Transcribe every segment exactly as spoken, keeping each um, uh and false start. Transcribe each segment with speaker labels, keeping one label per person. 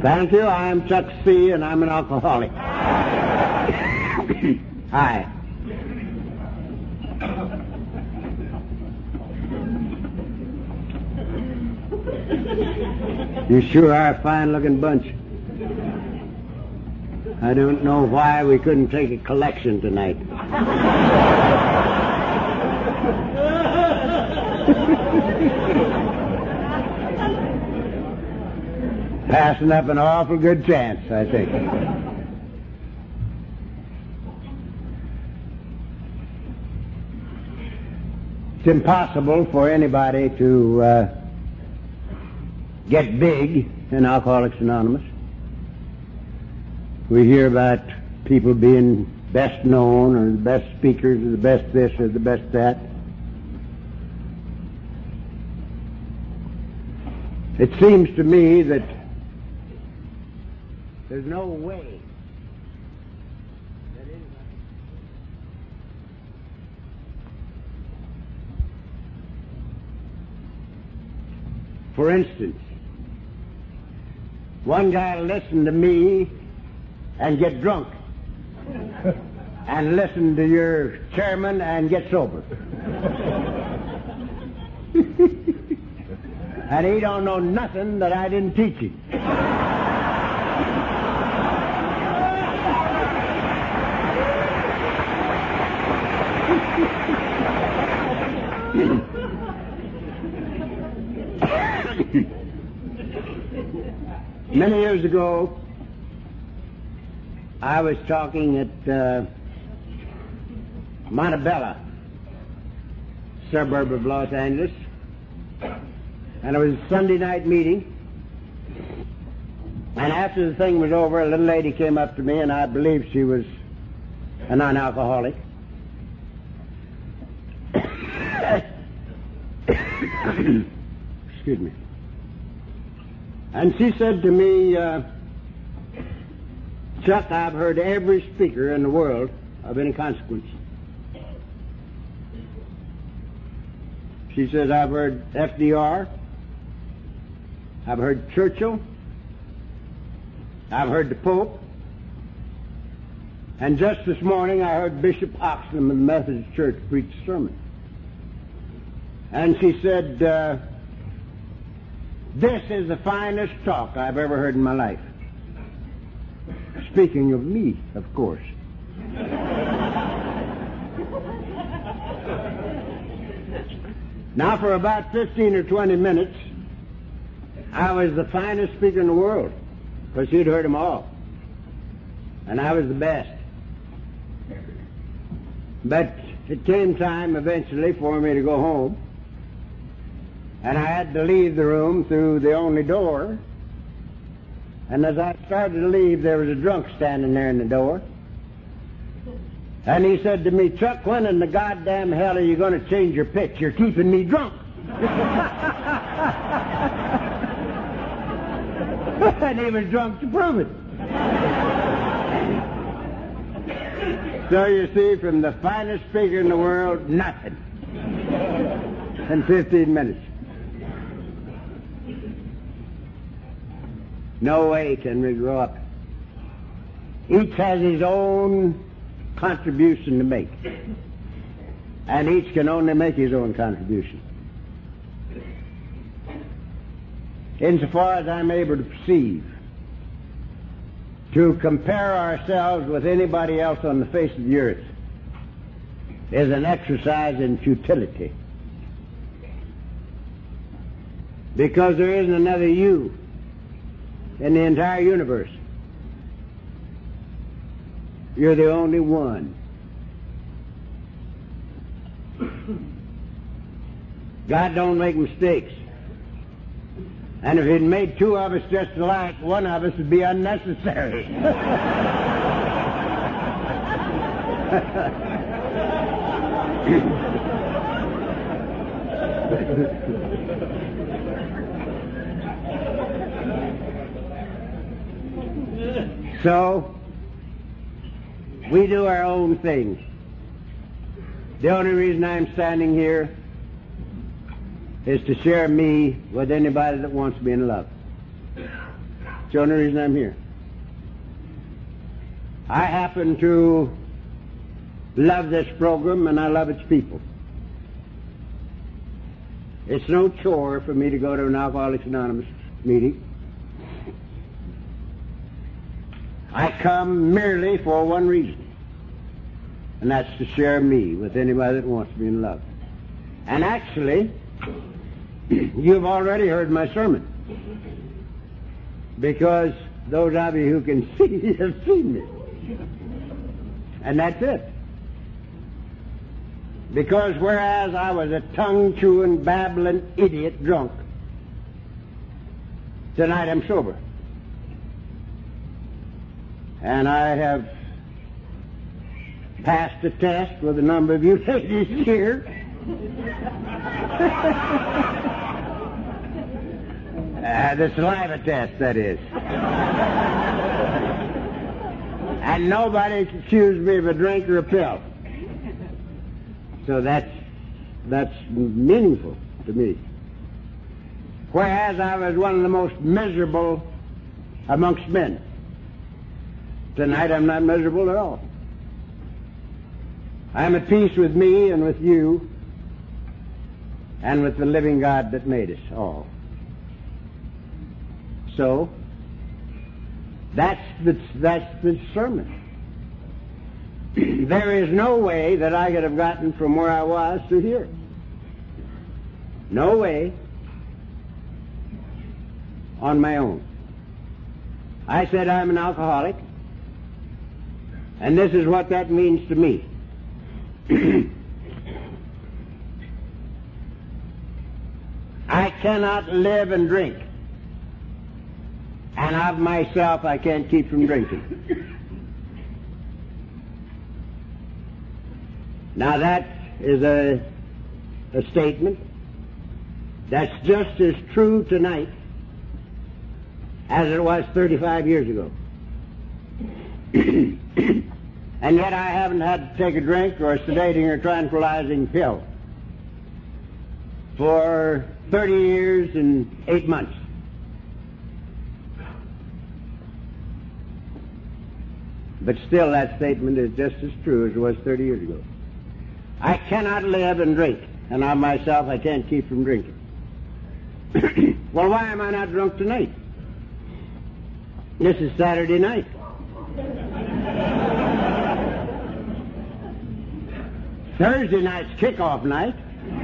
Speaker 1: Thank you. I'm Chuck C., and I'm an alcoholic. Hi. You sure are a fine-looking bunch. I don't know why we couldn't take a collection tonight. Passing up an awful good chance, I think. It's impossible for anybody to uh, get big in Alcoholics Anonymous. We hear about people being best known or the best speakers or the best this or the best that. It seems to me that there's no way that anybody... For instance, one guy will listen to me and get drunk, and listen to your chairman and get sober. And he don't know nothing that I didn't teach him. Many years ago, I was talking at uh, Montebello, suburb of Los Angeles, and it was a Sunday night meeting. And after the thing was over, a little lady came up to me, and I believe she was a non-alcoholic. Excuse me. And she said to me, uh, Chuck, I've heard every speaker in the world of any consequence. She says, I've heard F D R, I've heard Churchill, I've heard the Pope, and just this morning I heard Bishop Oxnam of the Methodist Church preach a sermon. And she said, uh, this is the finest talk I've ever heard in my life. Speaking of me, of course. Now, for about fifteen or twenty minutes, I was the finest speaker in the world, because she'd heard them all. And I was the best. But it came time eventually for me to go home, and I had to leave the room through the only door. And as I started to leave, there was a drunk standing there in the door. And he said to me, Chuck, when in the goddamn hell are you going to change your pitch? You're keeping me drunk. And he was drunk to prove it. So you see, from the finest speaker in the world, nothing. In fifteen minutes. No way can we grow up. Each has his own contribution to make. And each can only make his own contribution. Insofar as I'm able to perceive, to compare ourselves with anybody else on the face of the earth is an exercise in futility. Because there isn't another you in the entire universe. You're the only one. God don't make mistakes. And if he'd made two of us just alike, one of us would be unnecessary. So, we do our own thing. The only reason I'm standing here is to share me with anybody that wants me in love. It's the only reason I'm here. I happen to love this program, and I love its people. It's no chore for me to go to an Alcoholics Anonymous meeting. I come merely for one reason, and that's to share me with anybody that wants me in love. And actually, you've already heard my sermon, because those of you who can see have seen me. And that's it. Because whereas I was a tongue-chewing, babbling idiot drunk, tonight I'm sober. And I have passed a test with a number of you ladies here. uh, the saliva test, that is. And nobody accused me of a drink or a pill. So that's, that's meaningful to me. Whereas I was one of the most miserable amongst men, tonight I'm not miserable at all. I'm at peace with me and with you and with the living God that made us all. So, that's the, that's the sermon. There is no way that I could have gotten from where I was to here. No way on my own. I said I'm an alcoholic, and this is what that means to me. I cannot live and drink, and of myself I can't keep from drinking. Now that is a, a statement that's just as true tonight as it was thirty-five years ago. And yet I haven't had to take a drink or a sedating or tranquilizing pill for thirty years and eight months. But still that statement is just as true as it was thirty years ago. I cannot live and drink, and of myself I can't keep from drinking. Well, why am I not drunk tonight? This is Saturday night. Thursday night's kickoff night.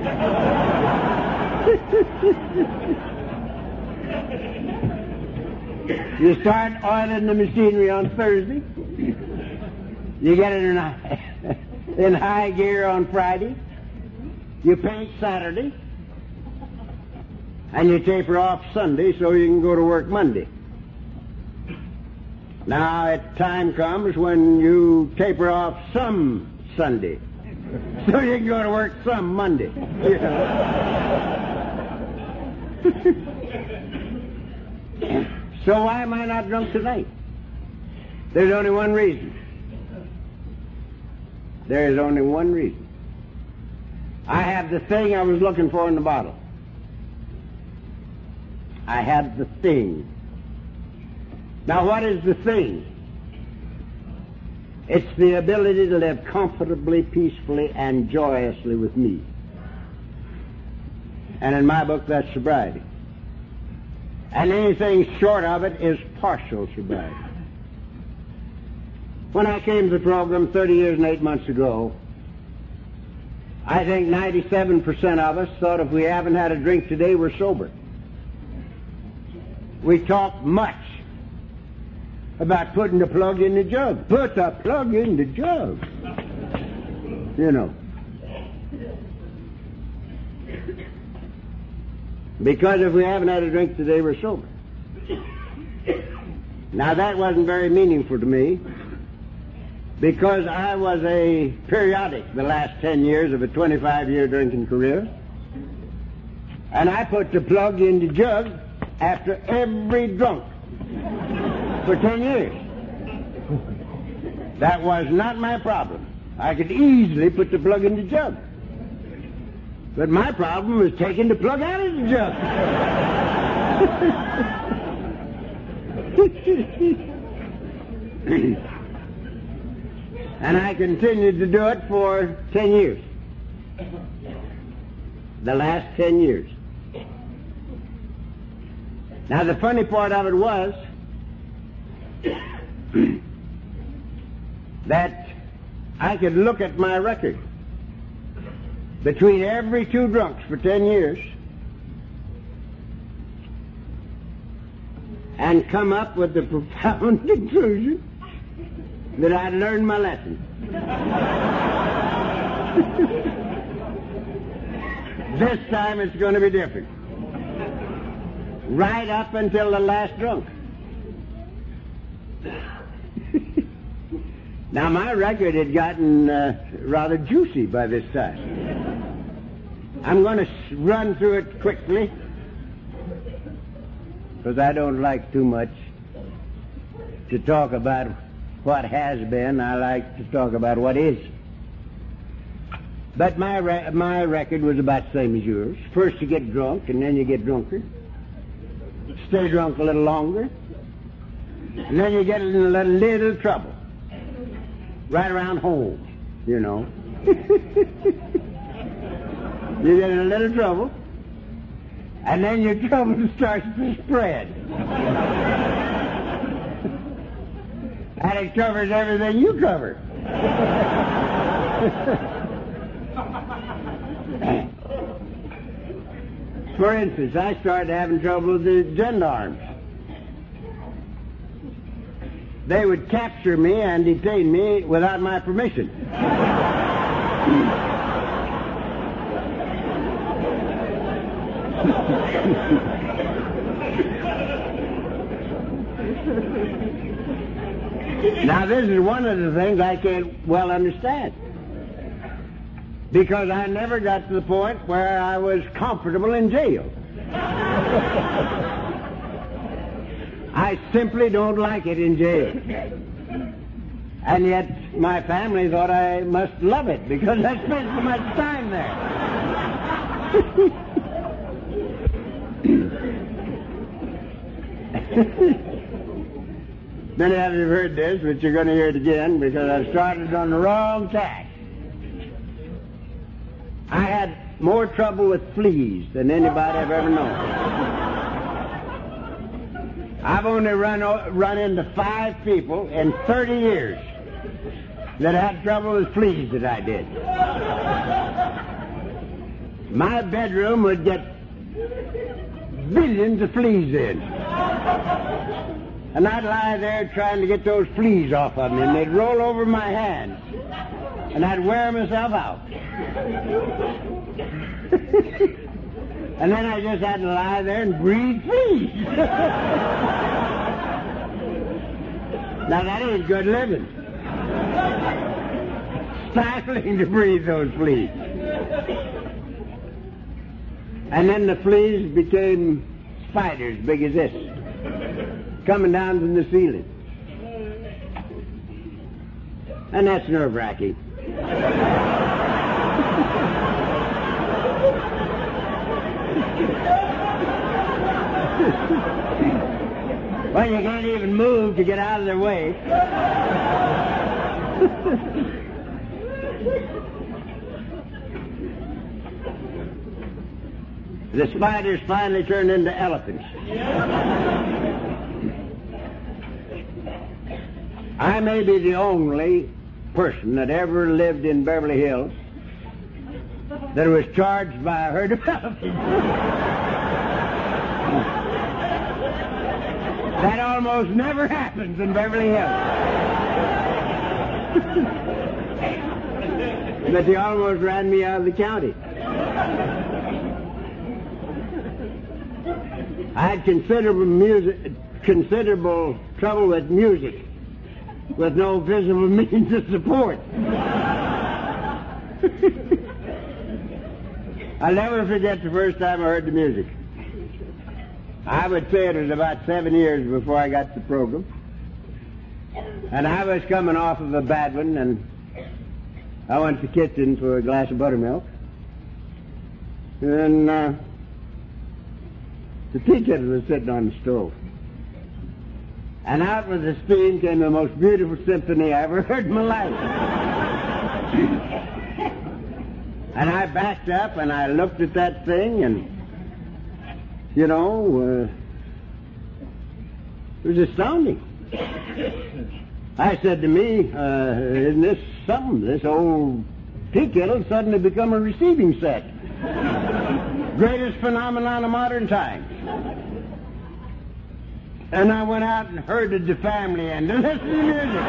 Speaker 1: You start oiling the machinery on Thursday. You get it in high, in high gear on Friday. You paint Saturday. And you taper off Sunday so you can go to work Monday. Now, a time comes when you taper off some Sunday so you can go to work some Monday. You know? So why am I not drunk tonight? There's only one reason. There is only one reason. I have the thing I was looking for in the bottle. I have the thing. Now, what is the thing? It's the ability to live comfortably, peacefully, and joyously with me. And in my book, that's sobriety. And anything short of it is partial sobriety. When I came to the program thirty years and eight months ago, I think ninety-seven percent of us thought if we haven't had a drink today, we're sober. We talk much about putting the plug in the jug. Put the plug in the jug. You know. Because if we haven't had a drink today, we're sober. Now that wasn't very meaningful to me, because I was a periodic the last ten years of a twenty-five year drinking career, and I put the plug in the jug after every drunk for ten years. That was not my problem. I could easily put the plug in the jug. But my problem was taking the plug out of the jug. And I continued to do it for ten years. The last ten years. Now the funny part of it was that I could look at my record between every two drunks for ten years and come up with the profound conclusion that I'd learned my lesson. This time it's going to be different. Right up until the last drunk. Now my record had gotten uh, rather juicy by this time. I'm going to run through it quickly because I don't like too much to talk about what has been. I like to talk about what is. But my re- my record was about the same as yours. First you get drunk, and then you get drunker. Stay drunk a little longer, and then you get in a little, little trouble. Right around home, you know. You get in a little trouble, and then your trouble starts to spread. And it covers everything you cover. For instance, I started having trouble with the gendarmes. They would capture me and detain me without my permission. Now, this is one of the things I can't well understand. Because I never got to the point where I was comfortable in jail. I simply don't like it in jail. And yet my family thought I must love it because I spent so much time there. Many of you have heard this, but you're going to hear it again because I started on the wrong tack. I had more trouble with fleas than anybody I've ever known. I've only run run into five people in thirty years that had trouble with fleas that I did. My bedroom would get billions of fleas in. And I'd lie there trying to get those fleas off of me, and they'd roll over my hands, and I'd wear myself out. And then I just had to lie there and breathe fleas. Now that ain't good living. Stifling to breathe those fleas. And then the fleas became spiders big as this, coming down from the ceiling. And that's nerve-wracking. Well, you can't even move to get out of their way. The spiders finally turned into elephants. I may be the only person that ever lived in Beverly Hills that was charged by a herd of elephants. That almost never happens in Beverly Hills. But they almost ran me out of the county. I had considerable music, considerable trouble with music, with no visible means of support. I'll never forget the first time I heard the music. I would say it was about seven years before I got the program. And I was coming off of a bad one, and I went to the kitchen for a glass of buttermilk. And uh, the tea kettle was sitting on the stove. And out with the steam came the most beautiful symphony I ever heard in my life. And I backed up and I looked at that thing and, you know, uh, it was astounding. I said to me, uh, isn't this something? This old tea kettle suddenly become a receiving set. Greatest phenomenon of modern times. And I went out and herded the family in to listen to music.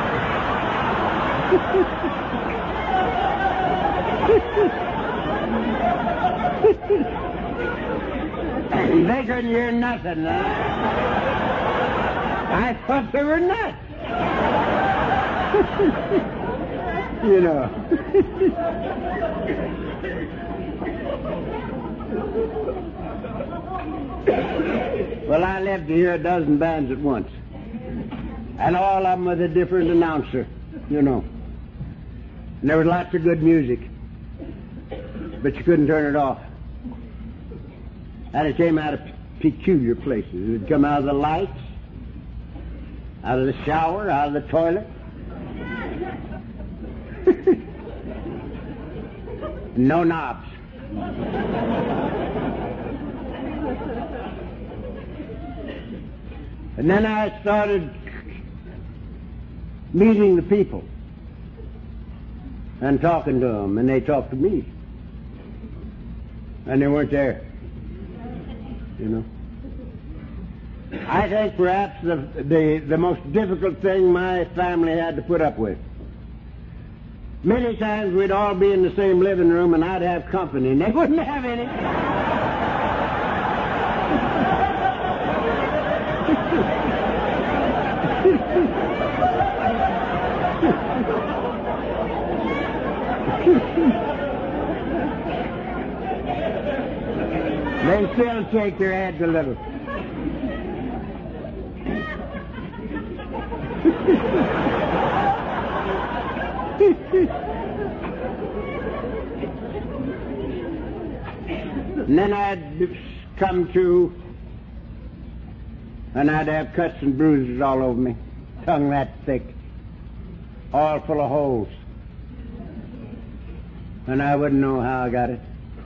Speaker 1: They couldn't hear nothing. Huh? I thought they were nuts. You know. Well, I lived to hear a dozen bands at once. And all of them with a different announcer, you know. And there was lots of good music. But you couldn't turn it off. And it came out of peculiar places. It would come out of the lights, out of the shower, out of the toilet. No knobs. And then I started meeting the people and talking to them, and they talked to me. And they weren't there, you know. I think perhaps the, the, the most difficult thing my family had to put up with. Many times we'd all be in the same living room and I'd have company, and they wouldn't have any. They still shake their heads a little. And then I'd come to, and I'd have cuts and bruises all over me, tongue that thick, all full of holes. And I wouldn't know how I got it.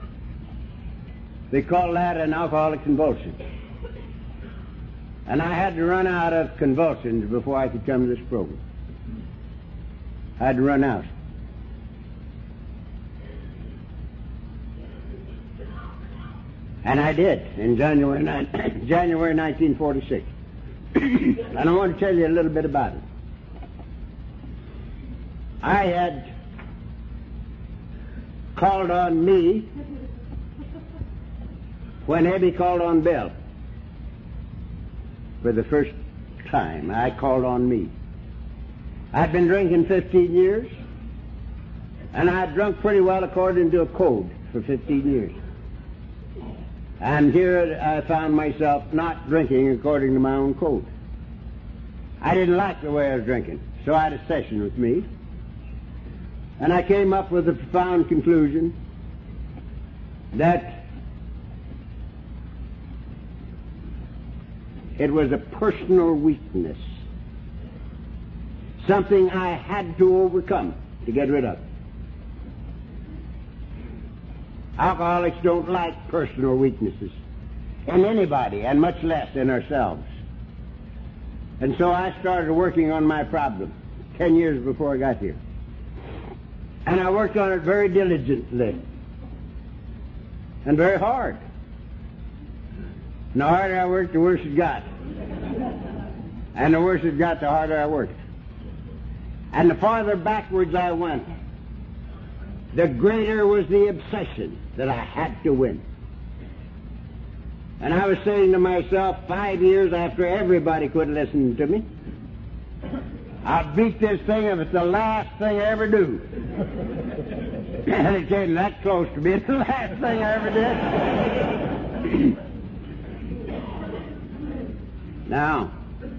Speaker 1: They call that an alcoholic convulsion. And I had to run out of convulsions before I could come to this program. I had to run out. And I did in January, January nineteen forty-six. And I want to tell you a little bit about it. I had called on me when Ebby called on Bill. For the first time, I called on me. I'd been drinking fifteen years, and I'd drunk pretty well according to a code for fifteen years. And here I found myself not drinking according to my own code. I didn't like the way I was drinking, so I had a session with me. And I came up with a profound conclusion that it was a personal weakness, something I had to overcome to get rid of. Alcoholics don't like personal weaknesses in anybody, and much less in ourselves. And so I started working on my problem ten years before I got here. And I worked on it very diligently and very hard. And the harder I worked, the worse it got. And the worse it got, the harder I worked. And the farther backwards I went, the greater was the obsession that I had to win. And I was saying to myself, five years after everybody quit listening to me, I'll beat this thing if it's the last thing I ever do. And it came that close to being the last thing I ever did. Now,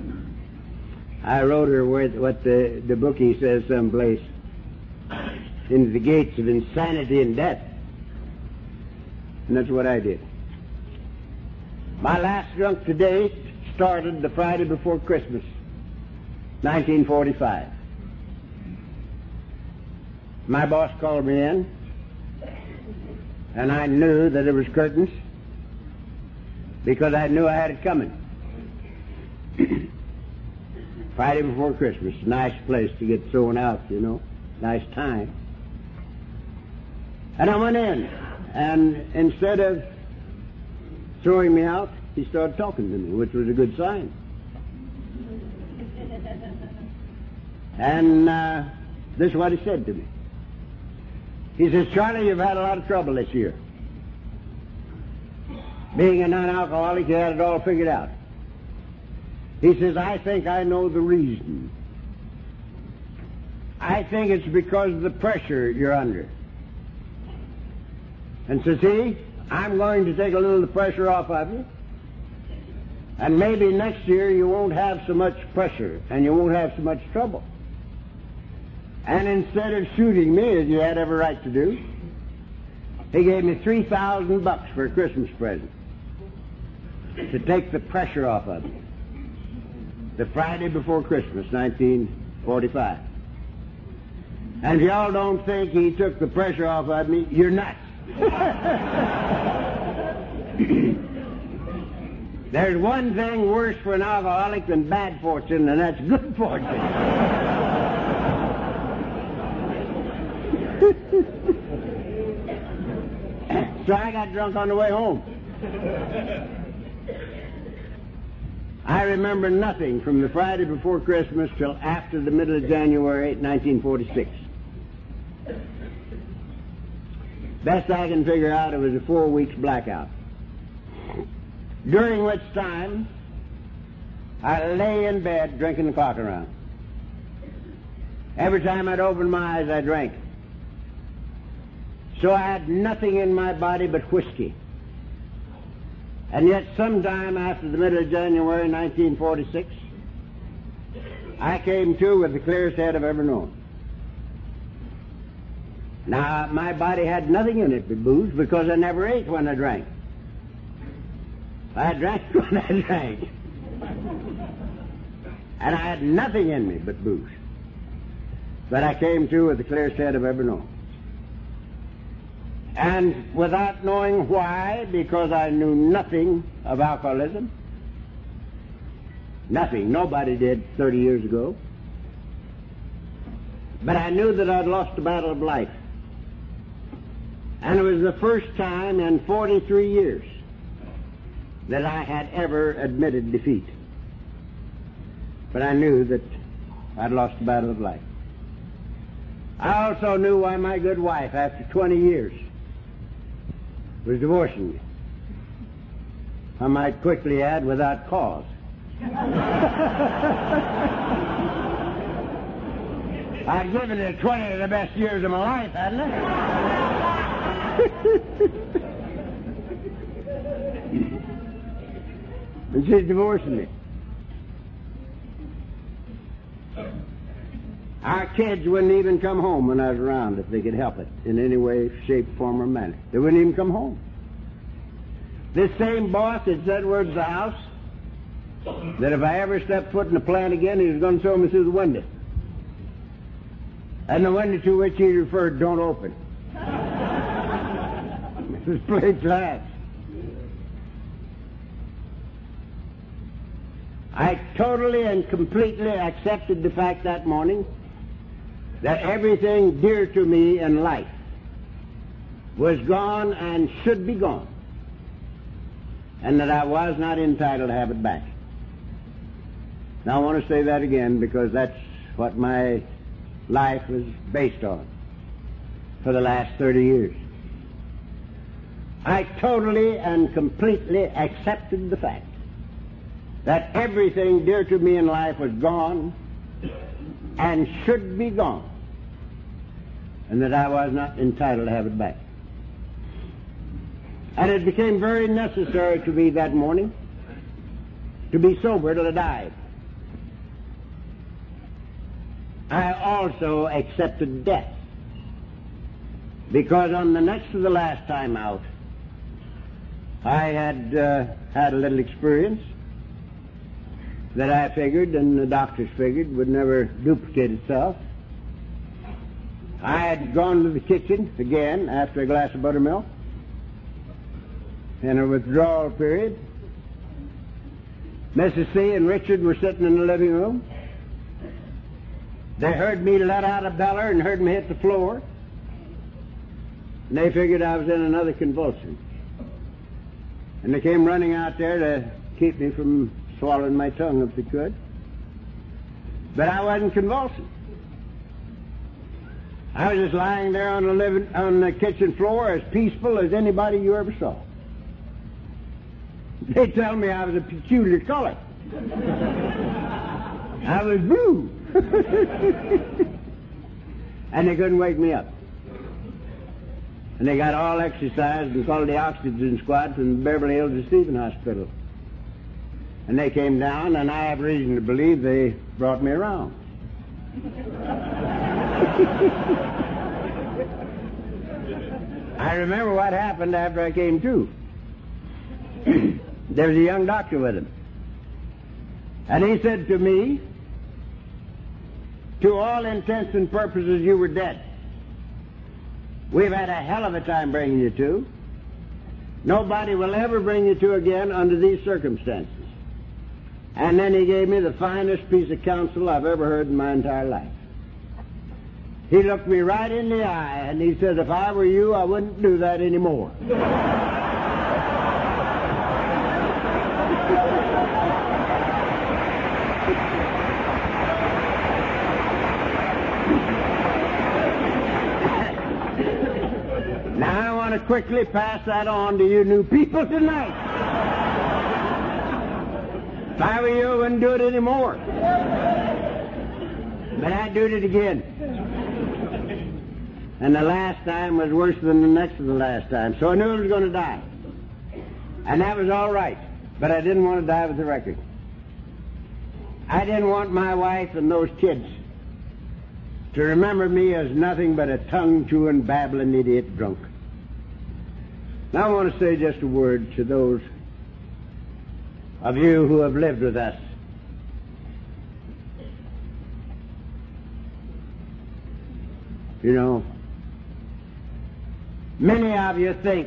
Speaker 1: I wrote her what the, the bookie says someplace, into the gates of insanity and death. And that's what I did. My last drunk today started the Friday before Christmas. nineteen forty-five. My boss called me in, and I knew that it was curtains because I knew I had it coming. Friday before Christmas, nice place to get thrown out, you know, nice time. And I went in, and instead of throwing me out, he started talking to me, which was a good sign. And uh, this is what he said to me. He says, Charlie, you've had a lot of trouble this year. Being a non-alcoholic, you had it all figured out. He says, I think I know the reason. I think it's because of the pressure you're under. And so see, I'm going to take a little of the pressure off of you. And maybe next year you won't have so much pressure and you won't have so much trouble. And instead of shooting me, as you had every right to do, he gave me three thousand bucks for a Christmas present to take the pressure off of me. The Friday before Christmas, nineteen forty-five. And if y'all don't think he took the pressure off of me, you're nuts. There's one thing worse for an alcoholic than bad fortune, and that's good fortune. So I got drunk on the way home. I remember nothing from the Friday before Christmas till after the middle of January, nineteen forty-six. Best I can figure out, it was a four weeks blackout. During which time, I lay in bed drinking the clock around. Every time I'd open my eyes, I drank. So I had nothing in my body but whiskey. And yet sometime after the middle of January, nineteen forty-six, I came to with the clearest head I've ever known. Now, my body had nothing in it but booze because I never ate when I drank. I drank when I drank. And I had nothing in me but booze. But I came to with the clearest head I've ever known. And without knowing why, because I knew nothing of alcoholism, nothing, nobody did thirty years ago, but I knew that I'd lost the battle of life. And it was the first time in forty-three years that I had ever admitted defeat. But I knew that I'd lost the battle of life. I also knew why my good wife, after twenty years, was divorcing me. I might quickly add, without cause. I'd given her twenty of the best years of my life, hadn't I? And she's divorcing me. Our kids wouldn't even come home when I was around if they could help it in any way, shape, form, or manner. They wouldn't even come home. This same boss had said words to the house that if I ever stepped foot in the plant again, he was going to throw me through the window. And the window to which he referred don't open. This is plate glass. I totally and completely accepted the fact that morning that everything dear to me in life was gone and should be gone, and that I was not entitled to have it back. Now I want to say that again because that's what my life was based on for the last thirty years. I totally and completely accepted the fact that everything dear to me in life was gone and should be gone, and that I was not entitled to have it back. And it became very necessary to me that morning to be sober till I died. I also accepted death, because on the next to the last time out, I had uh, had a little experience that I figured and the doctors figured would never duplicate itself. I had gone to the kitchen again after a glass of buttermilk in a withdrawal period. Missus C and Richard were sitting in the living room. They heard me let out a beller and heard me hit the floor. And they figured I was in another convulsion. And they came running out there to keep me from swallowing my tongue if they could. But I wasn't convulsing. I was just lying there on the living, on the kitchen floor as peaceful as anybody you ever saw. They tell me I was a peculiar color. I was blue. And they couldn't wake me up. And they got all exercised and called the oxygen squad from the Beverly Hills to Stephen Hospital. And they came down, and I have reason to believe they brought me around. I remember what happened after I came to. There was a young doctor with him. And he said to me, to all intents and purposes, you were dead. We've had a hell of a time bringing you to. Nobody will ever bring you to again under these circumstances. And then he gave me the finest piece of counsel I've ever heard in my entire life. He looked me right in the eye and he said, if I were you, I wouldn't do that anymore. Now I want to quickly pass that on to you new people tonight. If I were you, I wouldn't do it anymore. But I did it again. And the last time was worse than the next to the last time. So I knew I was going to die. And that was all right. But I didn't want to die with the record. I didn't want my wife and those kids to remember me as nothing but a tongue-chewing, babbling idiot drunk. Now I want to say just a word to those of you who have lived with us. You know, many of you think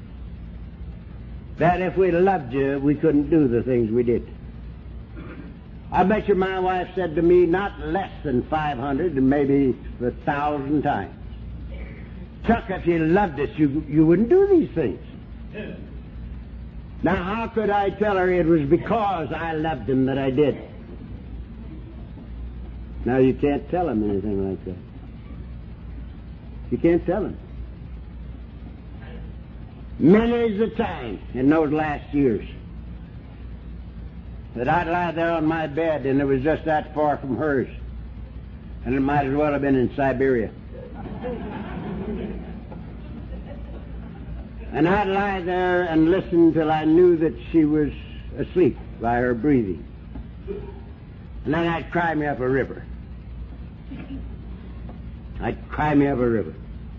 Speaker 1: that if we loved you, we couldn't do the things we did. I bet you my wife said to me not less than five hundred and maybe a thousand times, Chuck, if you loved us, you, you wouldn't do these things. Now, how could I tell her it was because I loved him that I did? Now, you can't tell him anything like that. You can't tell him. Many's the time in those last years that I'd lie there on my bed and it was just that far from hers. And it might as well have been in Siberia. And I'd lie there and listen till I knew that she was asleep by her breathing. And then I'd cry me up a river. I'd cry me up a river.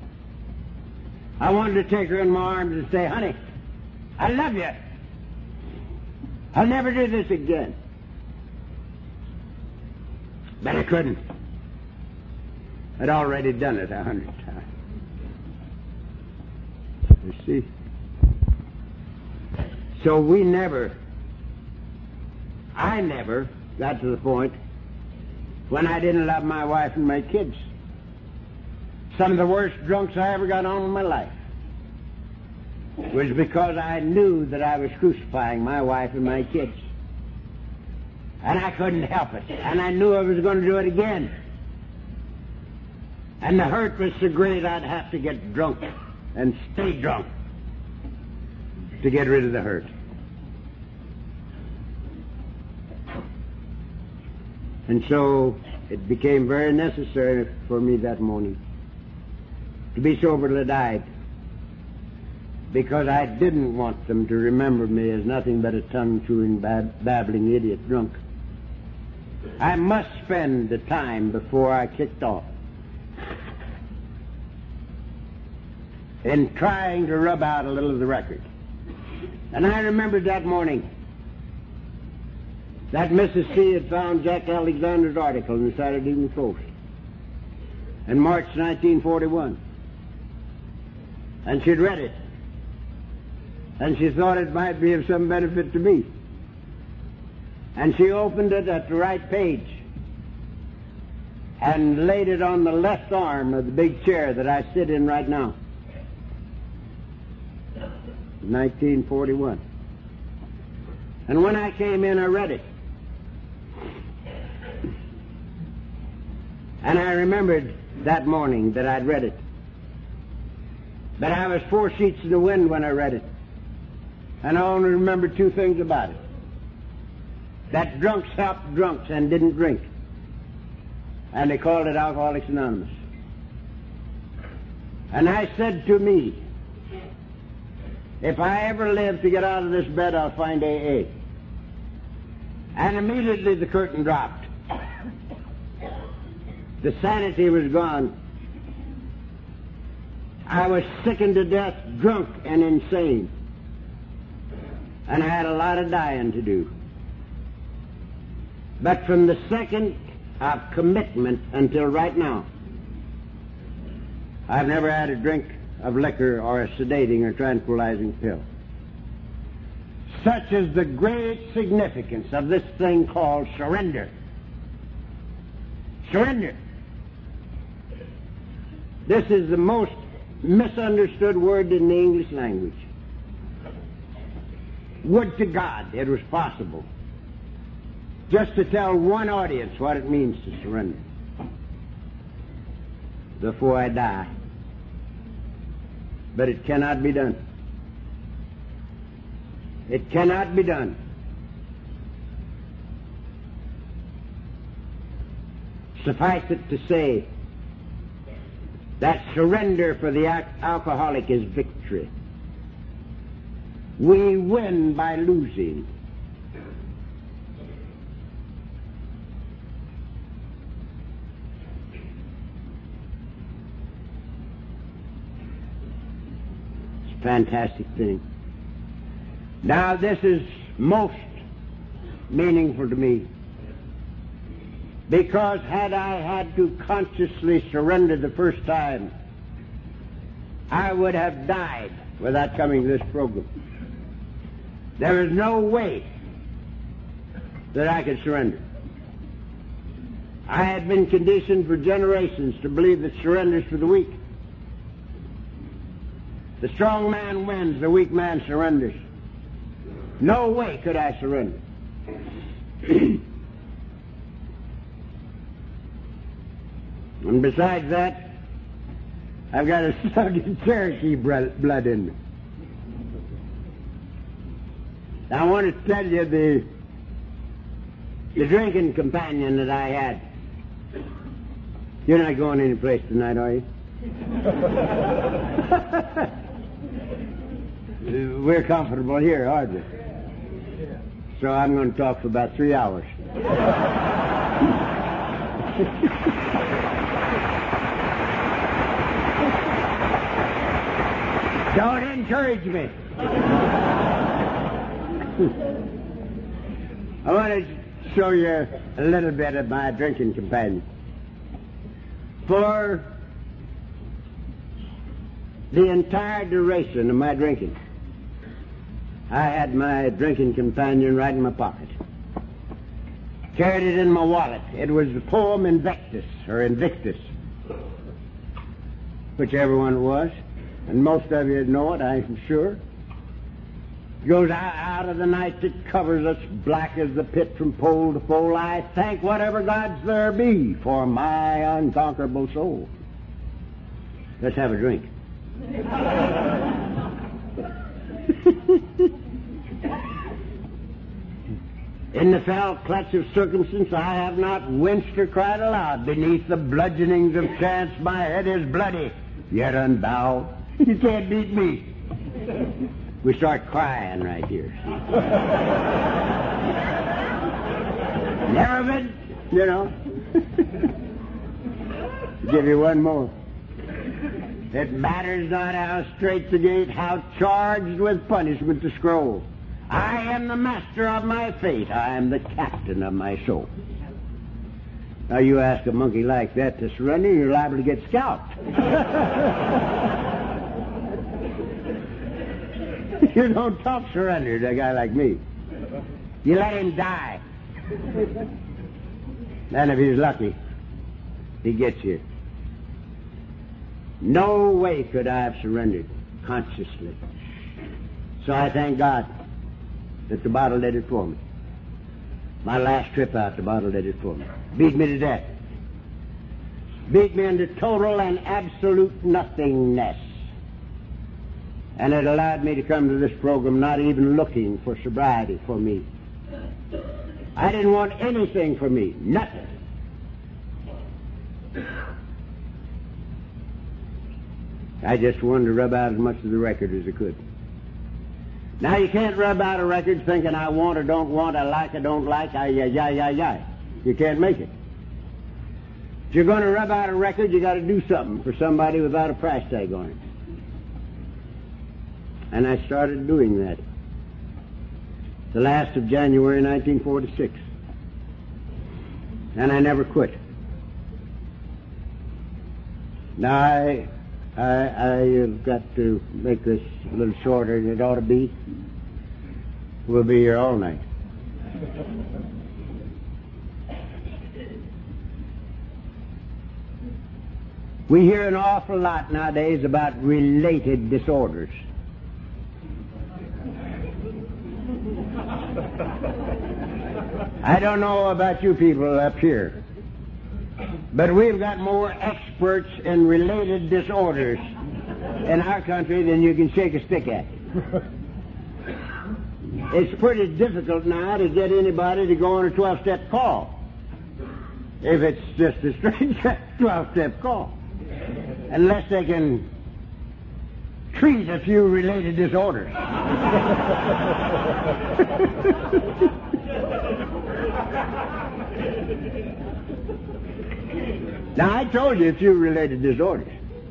Speaker 1: I wanted to take her in my arms and say, honey, I love you. I'll never do this again. But I couldn't. I'd already done it a hundred times. You see? So we never, I never got to the point when I didn't love my wife and my kids. Some of the worst drunks I ever got on in my life was because I knew that I was crucifying my wife and my kids. And I couldn't help it. And I knew I was going to do it again. And the hurt was so great I'd have to get drunk and stay drunk to get rid of the hurt. And so it became very necessary for me that morning to be sober till I died, because I didn't want them to remember me as nothing but a tongue-chewing, bab- babbling idiot drunk. I must spend the time before I kicked off in trying to rub out a little of the record. And I remembered that morning that Missus C had found Jack Alexander's article in the Saturday Evening Post in March nineteen forty-one. And she'd read it. And she thought it might be of some benefit to me. And she opened it at the right page and laid it on the left arm of the big chair that I sit in right now. nineteen forty-one. And when I came in, I read it. And I remembered that morning that I'd read it. But I was four sheets in the wind when I read it. And I only remember two things about it. That drunks helped drunks and didn't drink. And they called it Alcoholics Anonymous. And I said to me, if I ever live to get out of this bed, I'll find A A. And immediately the curtain dropped. The sanity was gone. I was sickened to death, drunk and insane. And I had a lot of dying to do. But from the second of commitment until right now, I've never had a drink of liquor or a sedating or tranquilizing pill. Such is the great significance of this thing called surrender. Surrender. This is the most misunderstood word in the English language. Would to God it was possible just to tell one audience what it means to surrender before I die. But it cannot be done. It cannot be done. Suffice it to say that surrender for the al- alcoholic is victory. We win by losing. It's a fantastic thing. Now this is most meaningful to me, because had I had to consciously surrender the first time, I would have died without coming to this program. There is no way that I could surrender. I had been conditioned for generations to believe that surrender is for the weak. The strong man wins, the weak man surrenders. No way could I surrender. And besides that, I've got a Southern Cherokee blood in me. Now, I want to tell you the, the drinking companion that I had. You're not going any place tonight, are you? We're comfortable here, aren't we? So I'm going to talk for about three hours. Don't encourage me. I want to show you a little bit of my drinking companion. For the entire duration of my drinking, I had my drinking companion right in my pocket. Carried it in my wallet. It was the poem Invictus, or Invictus, whichever one it was. And most of you know it, I'm sure. It goes out, out of the night that covers us, black as the pit from pole to pole. I thank whatever gods there be for my unconquerable soul. Let's have a drink. In the fell clutch of circumstance, I have not winced or cried aloud. Beneath the bludgeonings of chance, my head is bloody, yet unbowed. You can't beat me. We start crying right here. Never been, you know. Give you one more. It matters not how straight the gate, how charged with punishment the scroll. I am the master of my fate. I am the captain of my soul. Now you ask a monkey like that to surrender, you're liable to get scalped. You don't talk surrender to a guy like me. You let him die. Then if he's lucky, he gets you. No way could I have surrendered consciously. So I thank God that the bottle did it for me. My last trip out, the bottle did it for me. Beat me to death. Beat me into total and absolute nothingness. And it allowed me to come to this program not even looking for sobriety for me. I didn't want anything for me. Nothing. I just wanted to rub out as much of the record as I could. Now, you can't rub out a record thinking I want or don't want, I like or don't like, I, yeah, yeah, yeah, yeah. You can't make it. If you're going to rub out a record, you got to do something for somebody without a price tag on it. And I started doing that the last of January nineteen forty-six. And I never quit. Now, I, I, I've got to make this a little shorter than it ought to be. We'll be here all night. We hear an awful lot nowadays about related disorders. I don't know about you people up here, but we've got more experts in related disorders in our country than you can shake a stick at. It's pretty difficult now to get anybody to go on a twelve-step call, if it's just a straight twelve-step call, unless they can treat a few related disorders. Now, I told you a few related disorders.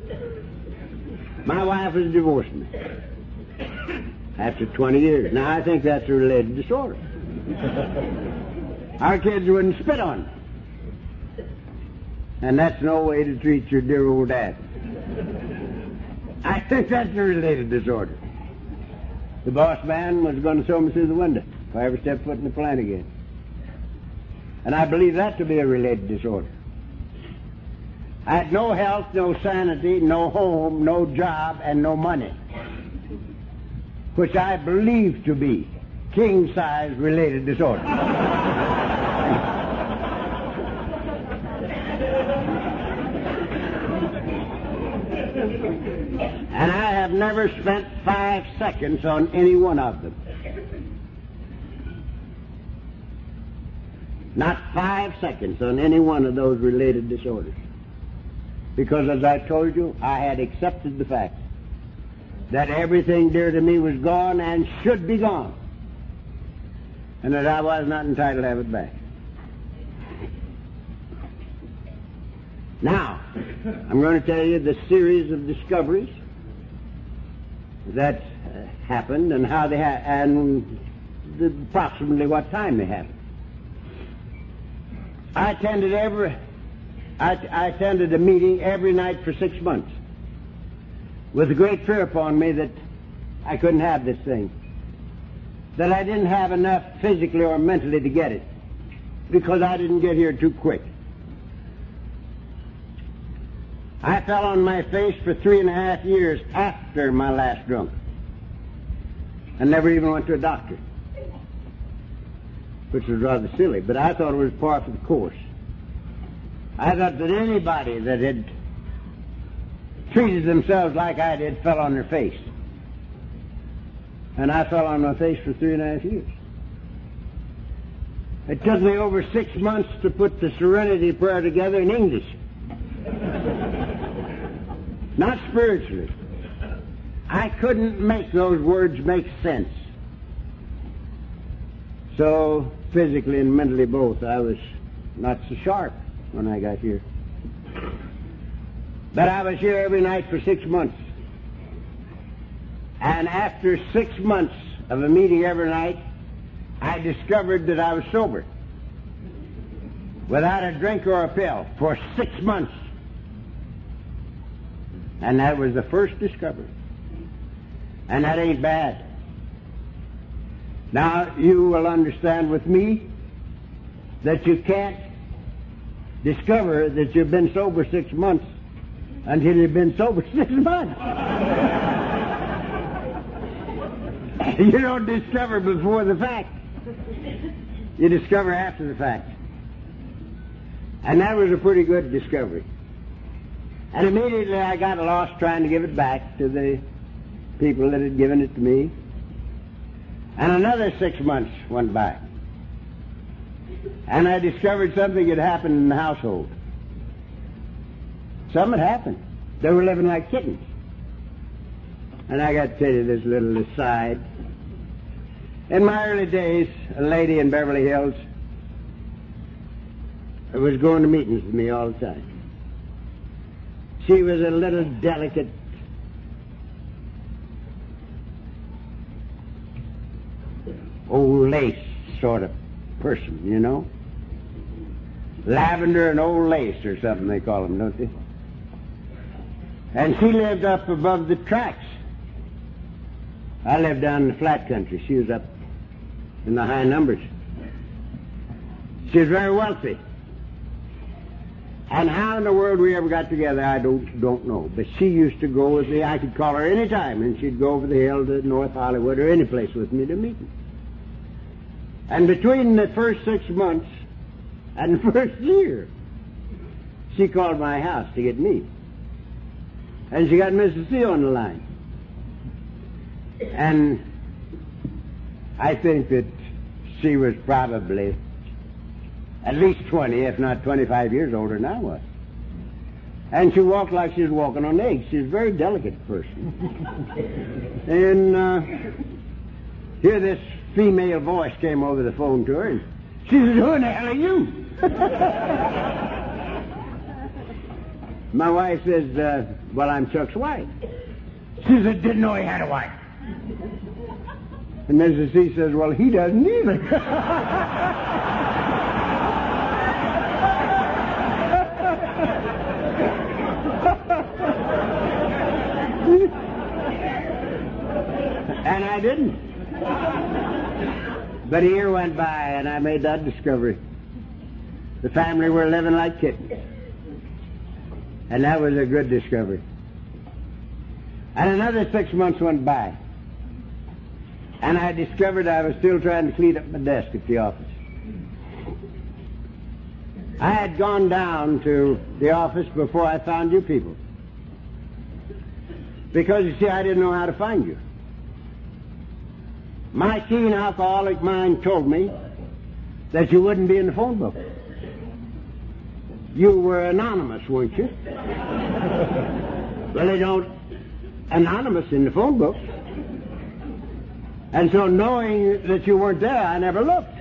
Speaker 1: My wife has divorced me after twenty years. Now, I think that's a related disorder. Our kids wouldn't spit on me. And that's no way to treat your dear old dad. I think that's a related disorder. The boss man was going to throw me through the window if I ever stepped foot in the plant again. And I believe that to be a related disorder. I had no health, no sanity, no home, no job, and no money, which I believe to be king-size related disorder. And I have never spent five seconds on any one of them. Not five seconds on any one of those related disorders. Because, as I told you, I had accepted the fact that everything dear to me was gone and should be gone, and that I was not entitled to have it back. Now, I'm going to tell you the series of discoveries that uh, happened and how they ha- and the, approximately what time they happened. I attended every. I, I attended a meeting every night for six months with a great fear upon me that I couldn't have this thing, that I didn't have enough physically or mentally to get it because I didn't get here too quick. I fell on my face for three and a half years after my last drunk and never even went to a doctor, which was rather silly, but I thought it was par for the course. I thought that anybody that had treated themselves like I did fell on their face. And I fell on my face for three and a half years. It took me over six months to put the Serenity Prayer together in English. Not spiritually. I couldn't make those words make sense. So, physically and mentally both, I was not so sharp when I got here. But I was here every night for six months. And after six months of a meeting every night, I discovered that I was sober, without a drink or a pill, for six months. And that was the first discovery. And that ain't bad. Now, you will understand with me that you can't discover that you've been sober six months until you've been sober six months. You don't discover before the fact. You discover after the fact. And that was a pretty good discovery. And immediately I got lost trying to give it back to the people that had given it to me. And another six months went by. And I discovered something had happened in the household. Something had happened. They were living like kittens. And I got to tell you this little aside. In my early days, a lady in Beverly Hills was going to meetings with me all the time. She was a little delicate, old lace sort of person, you know. Lavender and old lace or something they call them, don't they? And she lived up above the tracks. I lived down in the flat country. She was up in the high numbers. She was very wealthy. And how in the world we ever got together, I don't don't know. But she used to go with me. I could call her any time, and she'd go over the hill to North Hollywood or any place with me to meet me. And between the first six months and the first year, she called my house to get me. And she got Missus C on the line. And I think that she was probably at least twenty, if not twenty-five years older than I was. And she walked like she was walking on eggs. She was a very delicate person. And uh, here this female voice came over the phone to her, and she said, "Who in the hell are you?" My wife says, uh, "Well, I'm Chuck's wife." She said, "Didn't know he had a wife." And Missus C says, "Well, he doesn't either." And I didn't. But a year went by, and I made that discovery. The family were living like kittens. And that was a good discovery. And another six months went by. And I discovered I was still trying to clean up my desk at the office. I had gone down to the office before I found you people. Because, you see, I didn't know how to find you. My keen alcoholic mind told me that you wouldn't be in the phone book. You were anonymous, weren't you? Well, they don't anonymous in the phone book. And so knowing that you weren't there, I never looked.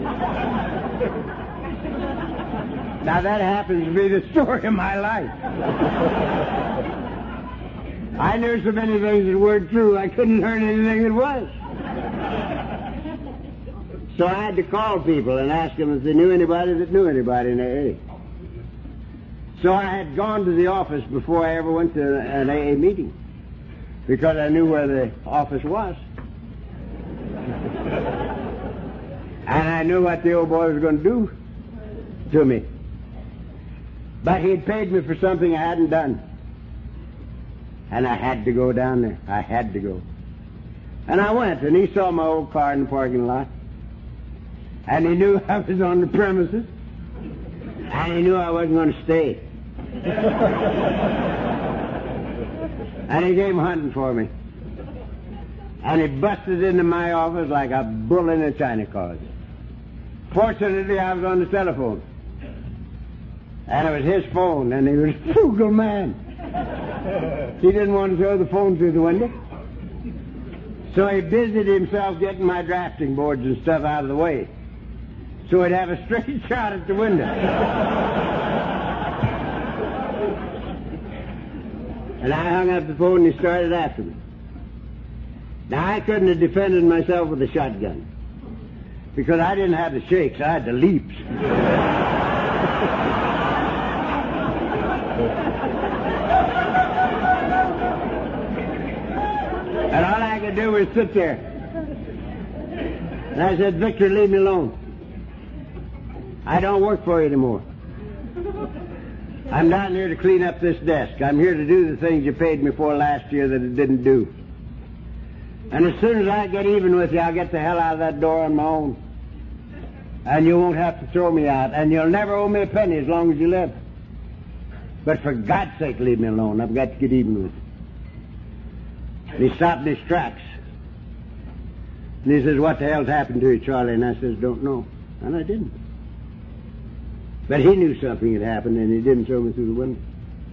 Speaker 1: Now that happens to be the story of my life. I knew so many things that weren't true, I couldn't learn anything that was. So I had to call people and ask them if they knew anybody that knew anybody in the area. So I had gone to the office before I ever went to an A A meeting, because I knew where the office was. And I knew what the old boy was going to do to me. But he'd paid me for something I hadn't done. And I had to go down there. I had to go. And I went, and he saw my old car in the parking lot. And he knew I was on the premises. And he knew I wasn't going to stay. And he came hunting for me. And he busted into my office like a bull in a china closet. Fortunately, I was on the telephone. And it was his phone, and he was a frugal man. He didn't want to throw the phone through the window. So he busied himself getting my drafting boards and stuff out of the way, so he'd have a straight shot at the window. And I hung up the phone, and he started after me. Now, I couldn't have defended myself with a shotgun because I didn't have the shakes, I had the leaps. And all I could do was sit there. And I said, Victor, leave me alone. I don't work for you anymore. I'm down here to clean up this desk. I'm here to do the things you paid me for last year that it didn't do. And as soon as I get even with you, I'll get the hell out of that door on my own. And you won't have to throw me out. And you'll never owe me a penny as long as you live. But for God's sake, leave me alone. I've got to get even with you. And he stopped in his tracks. And he says, what the hell's happened to you, Charlie? And I says, don't know. And I didn't. But he knew something had happened, and he didn't throw me through the window.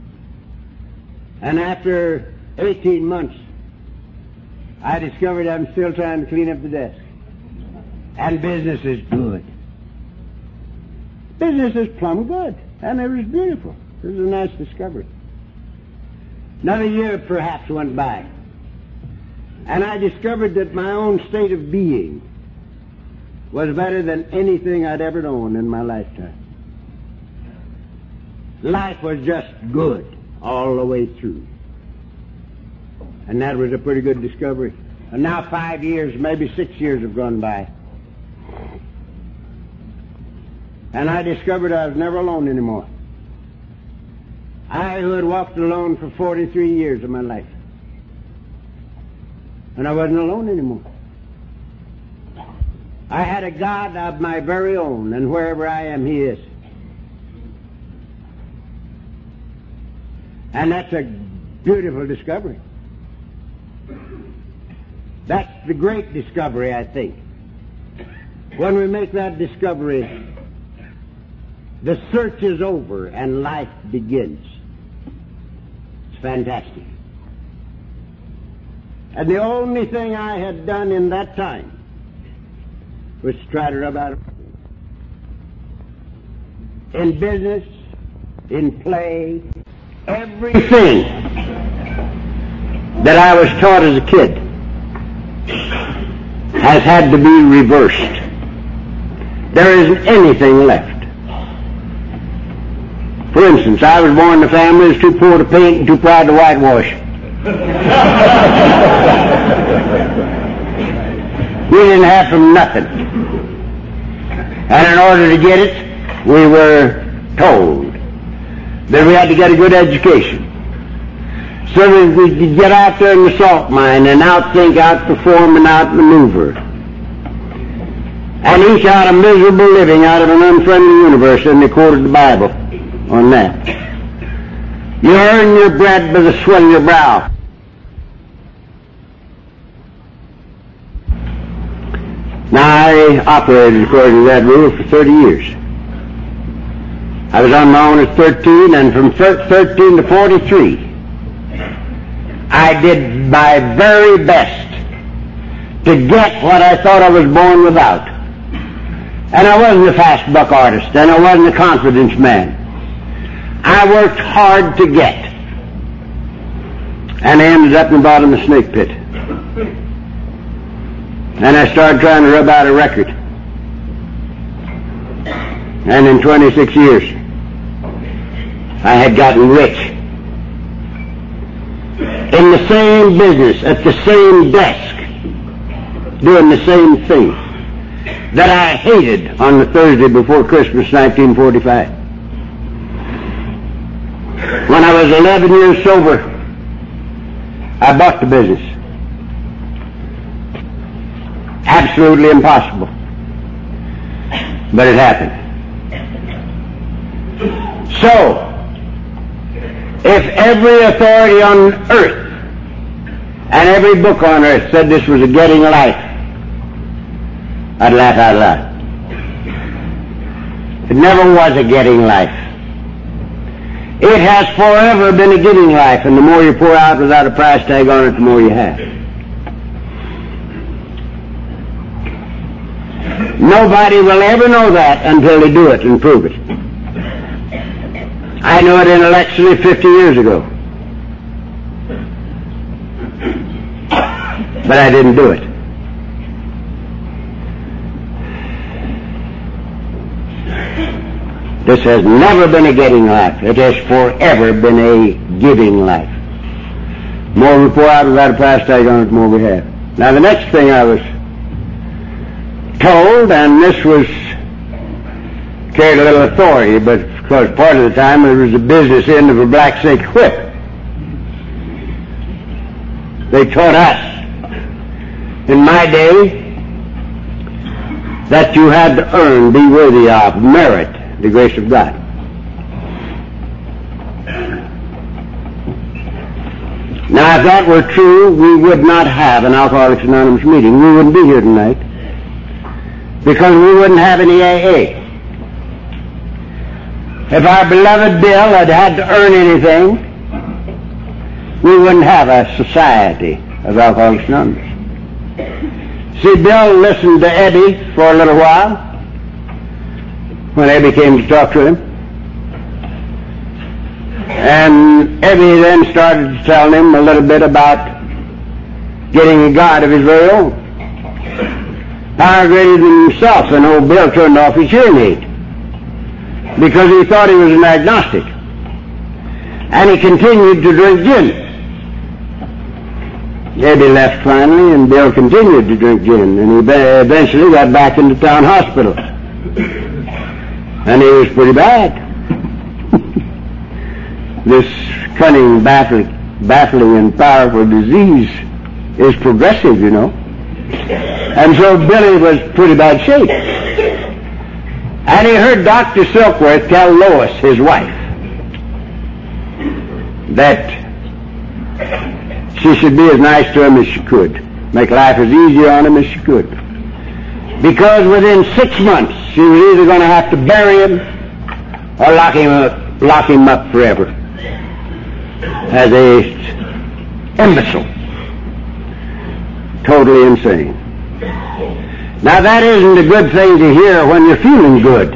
Speaker 1: And after eighteen months, I discovered I'm still trying to clean up the desk. And business is good. Business is plumb good. And it was beautiful. It was a nice discovery. Another year perhaps went by. And I discovered that my own state of being was better than anything I'd ever known in my lifetime. Life was just good all the way through. And that was a pretty good discovery. And now five years, maybe six years have gone by. And I discovered I was never alone anymore. I who had walked alone for forty-three years of my life. And I wasn't alone anymore. I had a God of my very own, and wherever I am, He is. And that's a beautiful discovery. That's the great discovery, I think. When we make that discovery, the search is over and life begins. It's fantastic. And the only thing I had done in that time was to try to rub out of in business, in play, everything that I was taught as a kid has had to be reversed. There isn't anything left. For instance, I was born in a family that was too poor to paint and too proud to whitewash. We didn't have from nothing. And in order to get it, we were told that we had to get a good education, so that we could get out there in the salt mine and outthink, outperform, and outmaneuver, and eke out a miserable living out of an unfriendly universe. And they quoted the Bible on that. You earn your bread by the sweat of your brow. Now, I operated according to that rule for thirty years. I was on my own at thirteen, and from thirteen to forty-three, I did my very best to get what I thought I was born without. And I wasn't a fast buck artist, and I wasn't a confidence man. I worked hard to get. And I ended up in the bottom of the snake pit. And I started trying to rub out a record. And in twenty-six years, I had gotten rich. In the same business, at the same desk, doing the same thing that I hated on the Thursday before Christmas, nineteen forty-five. When I was eleven years sober, I bought the business. Absolutely impossible. But it happened. So, if every authority on earth and every book on earth said this was a getting life, I'd laugh out loud. It never was a getting life. It has forever been a giving life, and the more you pour out without a price tag on it, the more you have. Nobody will ever know that until they do it and prove it. I knew it intellectually fifty years ago. But I didn't do it. This has never been a getting life. It has forever been a giving life. The more we pour out without a price tag on it, the more we have. Now the next thing I was told, and this was carried a little authority, but of course part of the time it was the business end of a black snake whip. They taught us in my day that you had to earn, be worthy of, merit the grace of God. Now, if that were true, we would not have an Alcoholics Anonymous meeting. We wouldn't be here tonight because we wouldn't have any A A. If our beloved Bill had had to earn anything, we wouldn't have a society of Alcoholics Anonymous. See, Bill listened to Eddie for a little while when Eddie came to talk to him. And Eddie then started to tell him a little bit about getting a God of his very own. Power greater than himself, and old Bill turned off his hearing aid because he thought he was an agnostic. And he continued to drink gin. Eddie left finally, and Bill continued to drink gin, and he eventually got back into town hospital. And he was pretty bad. This cunning, baffling, baffling and powerful disease is progressive, you know. And so Billy was pretty bad shape. And he heard Doctor Silkworth tell Lois, his wife, that she should be as nice to him as she could, make life as easy on him as she could. Because within six months she was either going to have to bury him or lock him up, lock him up forever as a imbecile, totally insane. Now that isn't a good thing to hear when you're feeling good.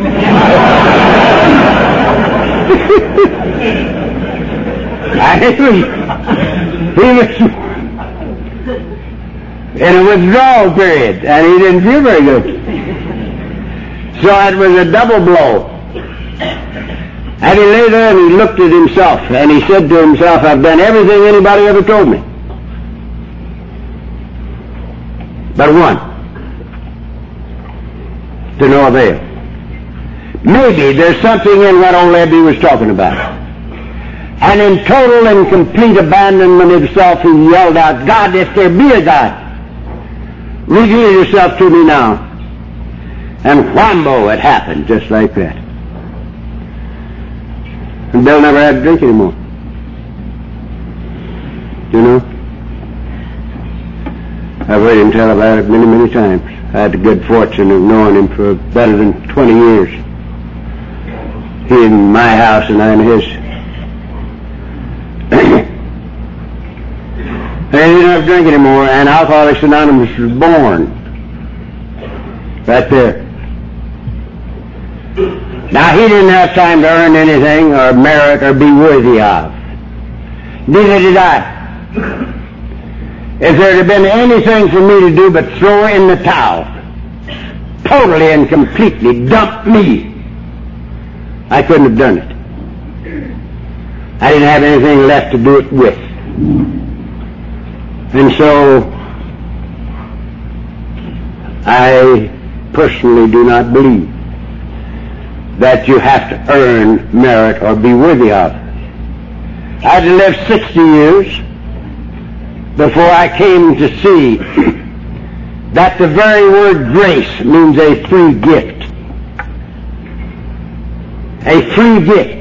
Speaker 1: he was, he was in a withdrawal period, and he didn't feel very good. So it was a double blow. And he lay there and he looked at himself, and he said to himself, I've done everything anybody ever told me. But one, to no avail. Maybe there's something in what old Eddie was talking about. And in total and complete abandonment of himself, he yelled out, God, if there be a God, reveal yourself to me now. And whambo, it happened just like that. And Bill never had to drink anymore. You know? I've heard him tell about it many, many times. I had the good fortune of knowing him for better than twenty years. He in my house and I in his. They didn't have to drink anymore, and Alcoholics Anonymous was born. Right there. Now, he didn't have time to earn anything or merit or be worthy of. Neither did I. If there had been anything for me to do but throw in the towel, totally and completely dump me, I couldn't have done it. I didn't have anything left to do it with. And so, I personally do not believe that you have to earn merit or be worthy of. I had to live sixty years before I came to see that the very word grace means a free gift. A free gift.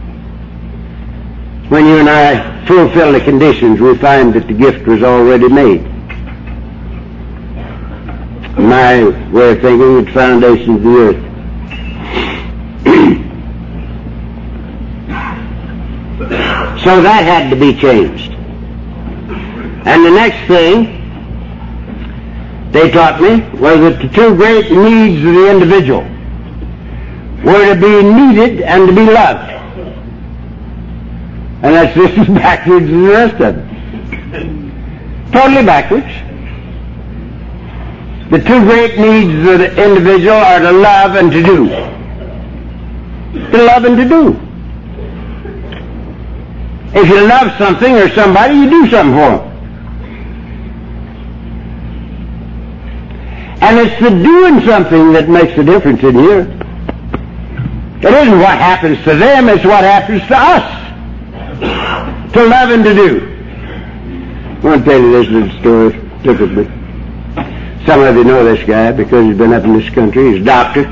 Speaker 1: When you and I fulfill the conditions, we find that the gift was already made. My way of thinking, it's foundation of the earth. So that had to be changed. And the next thing they taught me was that the two great needs of the individual were to be needed and to be loved. And that's just as backwards as the rest of it. Totally backwards. The two great needs of the individual are to love and to do. To love and to do. If you love something or somebody, you do something for them. And it's the doing something that makes the difference in here. It isn't what happens to them, it's what happens to us. To love and to do. I want to tell you this little story. Look at me. Some of you know this guy because he's been up in this country. He's a doctor.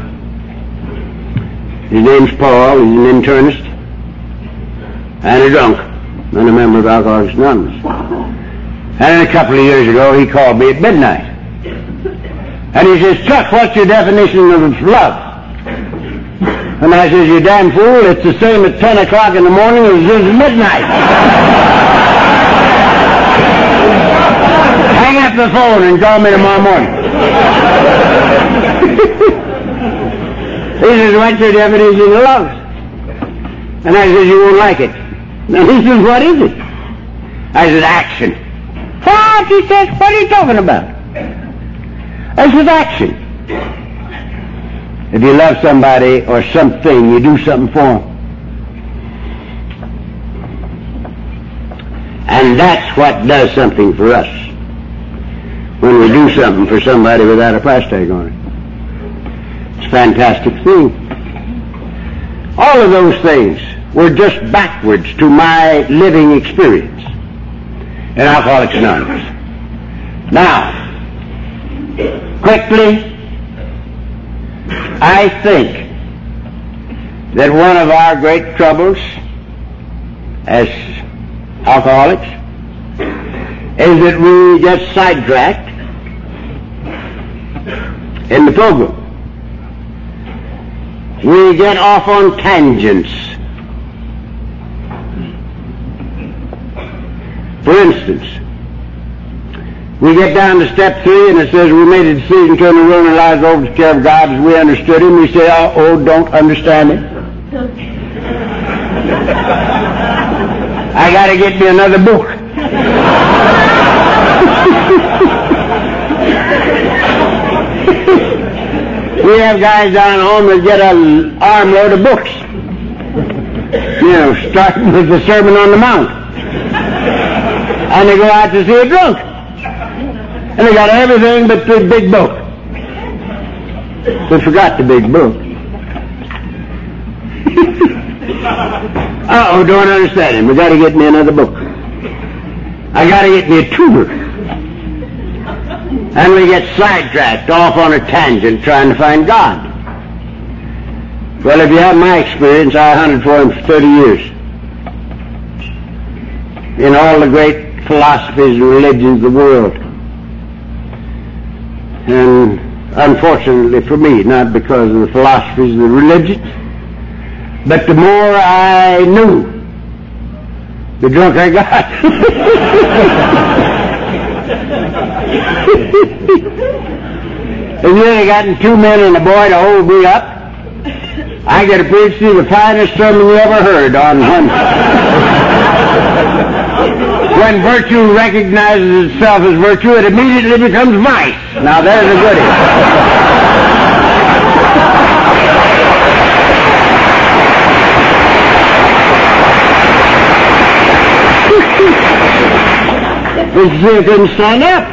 Speaker 1: His name's Paul. He's an internist. And a drunk. And a member of Alcoholics Anonymous. And a couple of years ago, he called me at midnight. And he says, Chuck, what's your definition of love? And I says, you damn fool, it's the same at ten o'clock in the morning as it is at midnight. Hang up the phone and call me tomorrow morning. He says, what's your definition of love? And I says, you won't like it. And he says, what is it? I said, action. What? He says, what are you talking about? I said, action. If you love somebody or something, you do something for them. And that's what does something for us. When we do something for somebody without a price tag on it. It's a fantastic thing. All of those things were just backwards to my living experience in Alcoholics Anonymous. Now, quickly, I think that one of our great troubles as alcoholics is that we get sidetracked in the program. We get off on tangents. For instance, we get down to step three and it says we made a decision to turn the will and lives over to the care of God as we understood him. We say, oh, oh don't understand him. I got to get me another book. We have guys down home that get an armload of books. You know, starting with the Sermon on the Mount. And they go out to see a drunk. And they got everything but the big book. They forgot the big book. Uh-oh, don't understand him. We got to get me another book. I got to get me a tutor. And we get sidetracked off on a tangent trying to find God. Well, if you have my experience, I hunted for him for thirty years. In all the great philosophies and religions of the world. And unfortunately for me, not because of the philosophies of the religions, but the more I knew, the drunker I got. If you ain't gotten two men and a boy to hold me up, I get to preach you the finest sermon you ever heard on when, when virtue recognizes itself as virtue, it immediately becomes vice. Now there's a goodie. This thing couldn't stand up.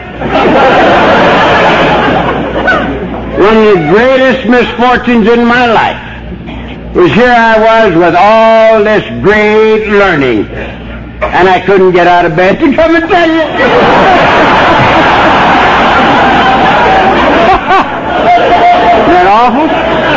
Speaker 1: One of the greatest misfortunes in my life was here I was with all this great learning, and I couldn't get out of bed to come and tell you. Isn't that awful?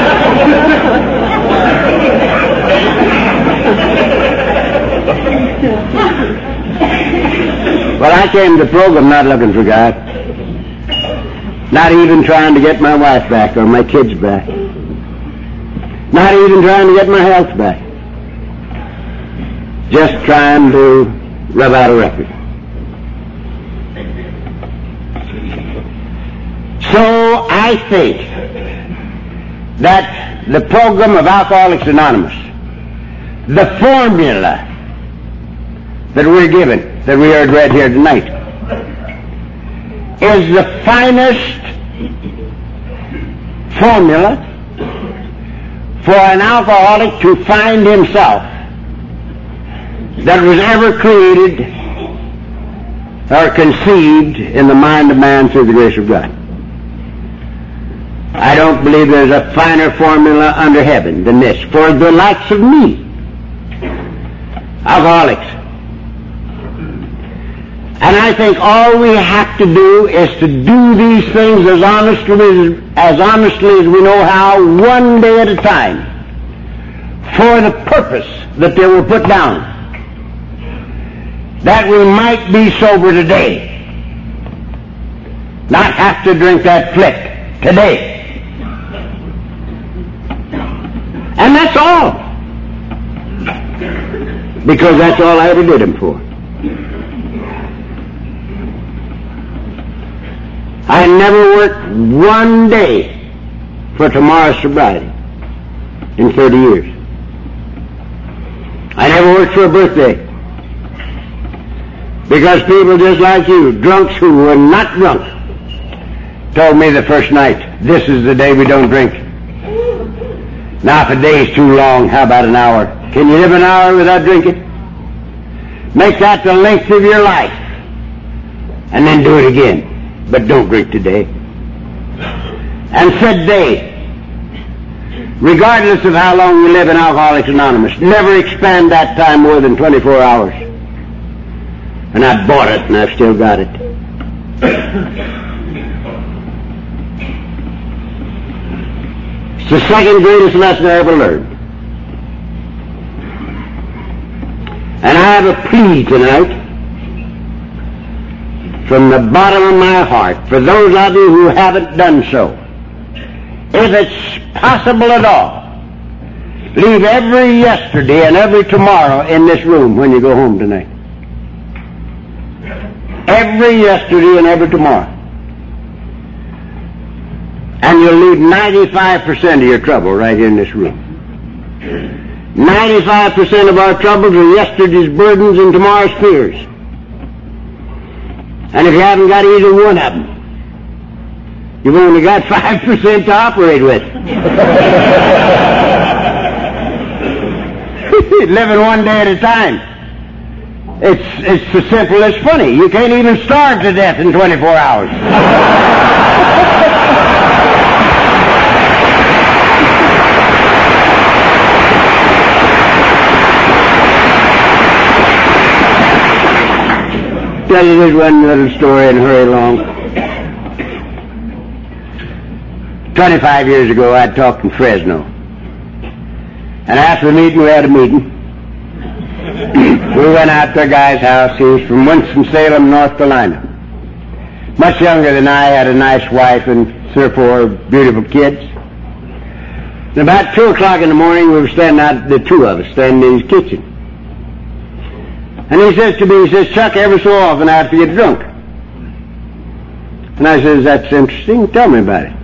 Speaker 1: Well, I came to the program not looking for God. Not even trying to get my wife back or my kids back. Not even trying to get my health back. Just trying to rub out a record. So I think that the program of Alcoholics Anonymous, the formula that we're given, that we heard read here tonight, is the finest formula for an alcoholic to find himself that was ever created or conceived in the mind of man through the grace of God. I don't believe there's a finer formula under heaven than this for the likes of me, alcoholics. And I think all we have to do is to do these things as honestly as, as honestly as we know how, one day at a time, for the purpose that they were put down, that we might be sober today, not have to drink that flick today. And that's all. Because that's all I ever did him for. I never worked one day for tomorrow's sobriety in thirty years. I never worked for a birthday. Because people just like you, drunks who were not drunk, told me the first night, this is the day we don't drink. Now if a day is too long, how about an hour? Can you live an hour without drinking? Make that the length of your life. And then do it again. But don't drink today. And said they, regardless of how long you live in Alcoholics Anonymous, never expand that time more than twenty-four hours. And I bought it, and I've still got it. It's the second greatest lesson I ever learned. And I have a plea tonight from the bottom of my heart for those of you who haven't done so. If it's possible at all, leave every yesterday and every tomorrow in this room when you go home tonight. Every yesterday and every tomorrow. And you'll leave ninety-five percent of your trouble right here in this room. ninety-five percent of our troubles are yesterday's burdens and tomorrow's fears. And if you haven't got either one of them, you've only got five percent to operate with. Living one day at a time. It's, it's as simple as funny. You can't even starve to death in twenty-four hours. Tell you this one little story and hurry along. Twenty-five years ago, I talked in Fresno. And after the meeting, we had a meeting. We went out to a guy's house. He was from Winston-Salem, North Carolina. Much younger than I, had a nice wife and three or four beautiful kids. And about two o'clock in the morning, we were standing out, the two of us, standing in his kitchen. And he says to me, he says, Chuck, every so often I have to get drunk. And I says, that's interesting. Tell me about it.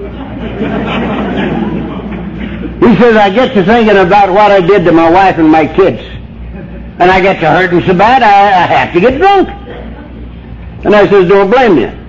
Speaker 1: He says, I get to thinking about what I did to my wife and my kids. And I get to hurting so bad, I, I have to get drunk. And I says, don't blame you.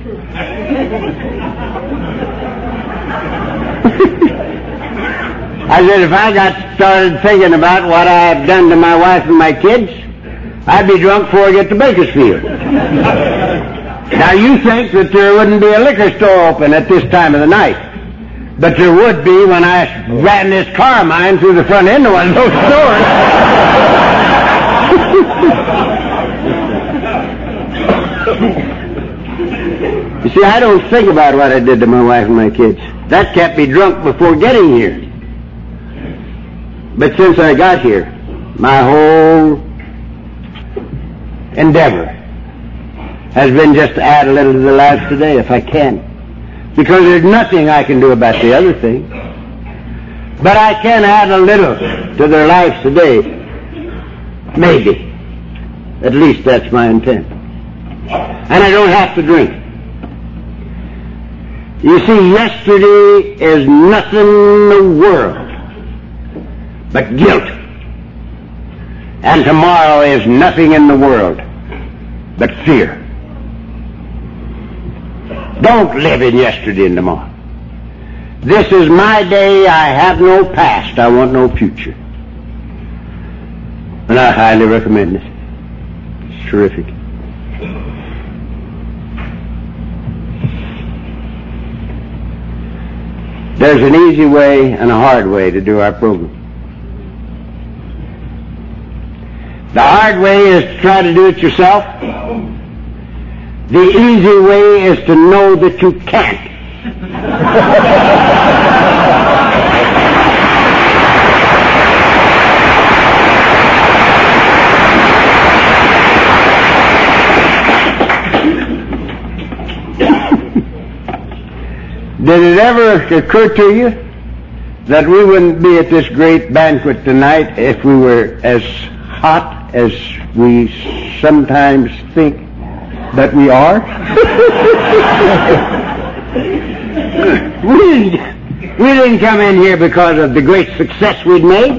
Speaker 1: I said, if I got started thinking about what I have done to my wife and my kids, I'd be drunk before I get to Bakersfield. Now you think that there wouldn't be a liquor store open at this time of the night. But there would be when I ran this car of mine through the front end of one of those stores. You see, I don't think about what I did to my wife and my kids. That kept me drunk before getting here. But since I got here, my whole endeavor has been just to add a little to their lives today, if I can. Because there's nothing I can do about the other thing. But I can add a little to their lives today. Maybe. At least that's my intent. And I don't have to drink. You see, yesterday is nothing in the world but guilt. And tomorrow is nothing in the world but fear. Don't live in yesterday and tomorrow. This is my day. I have no past. I want no future. And I highly recommend it. It's terrific. There's an easy way and a hard way to do our program. The hard way is to try to do it yourself. The easy way is to know that you can't. Did it ever occur to you that we wouldn't be at this great banquet tonight if we were as hot as we sometimes think that we are? we, didn't, we didn't come in here because of the great success we'd made.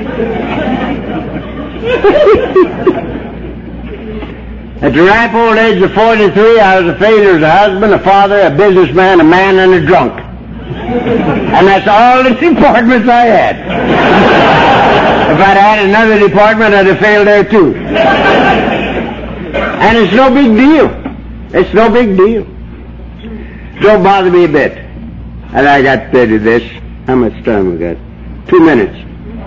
Speaker 1: At the ripe old age of forty-three, I was a failure as a husband, a father, a businessman, a man, and a drunk. And that's all the departments I had. If I'd had another department, I'd have failed there too. And it's no big deal. It's no big deal. Don't bother me a bit. And I got to do this. How much time we got? Two minutes.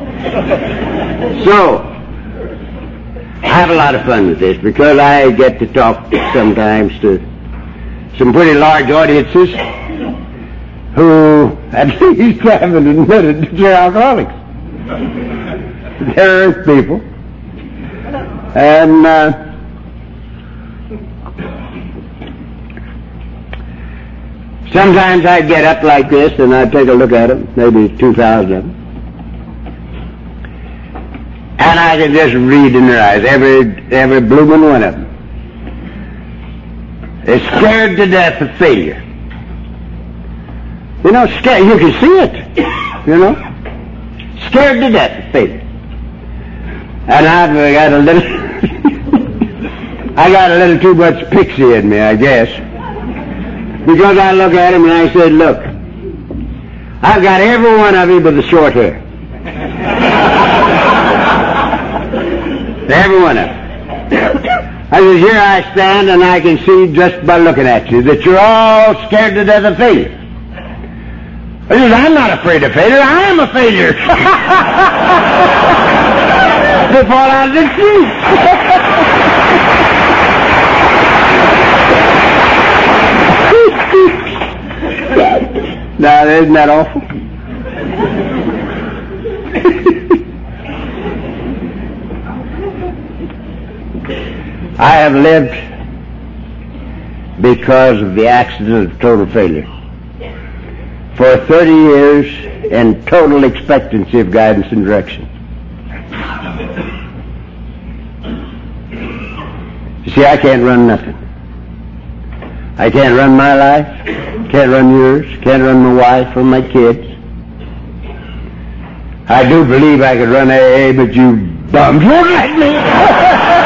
Speaker 1: So, I have a lot of fun with this because I get to talk sometimes to some pretty large audiences who at least haven't admitted that they're alcoholics. They're earth people. And uh, sometimes I'd get up like this and I'd take a look at them, maybe two thousand of them. And I can just read in their eyes, every every blooming one of them. They're scared to death of failure. You know, scared, you can see it, you know. Scared to death of failure. And I've got a little, I got a little too much pixie in me, I guess. Because I look at him and I said, look, I've got every one of you but the short hair. Every one of them. I said, here I stand and I can see just by looking at you that you're all scared to death of failure. I said, I'm not afraid of failure. I am a failure. They fall out of the seat. Now, isn't that awful? I have lived because of the accident of total failure. For thirty years in total expectancy of guidance and direction. You see, I can't run nothing. I can't run my life, can't run yours, can't run my wife or my kids. I do believe I could run A A, but you bums won't let me.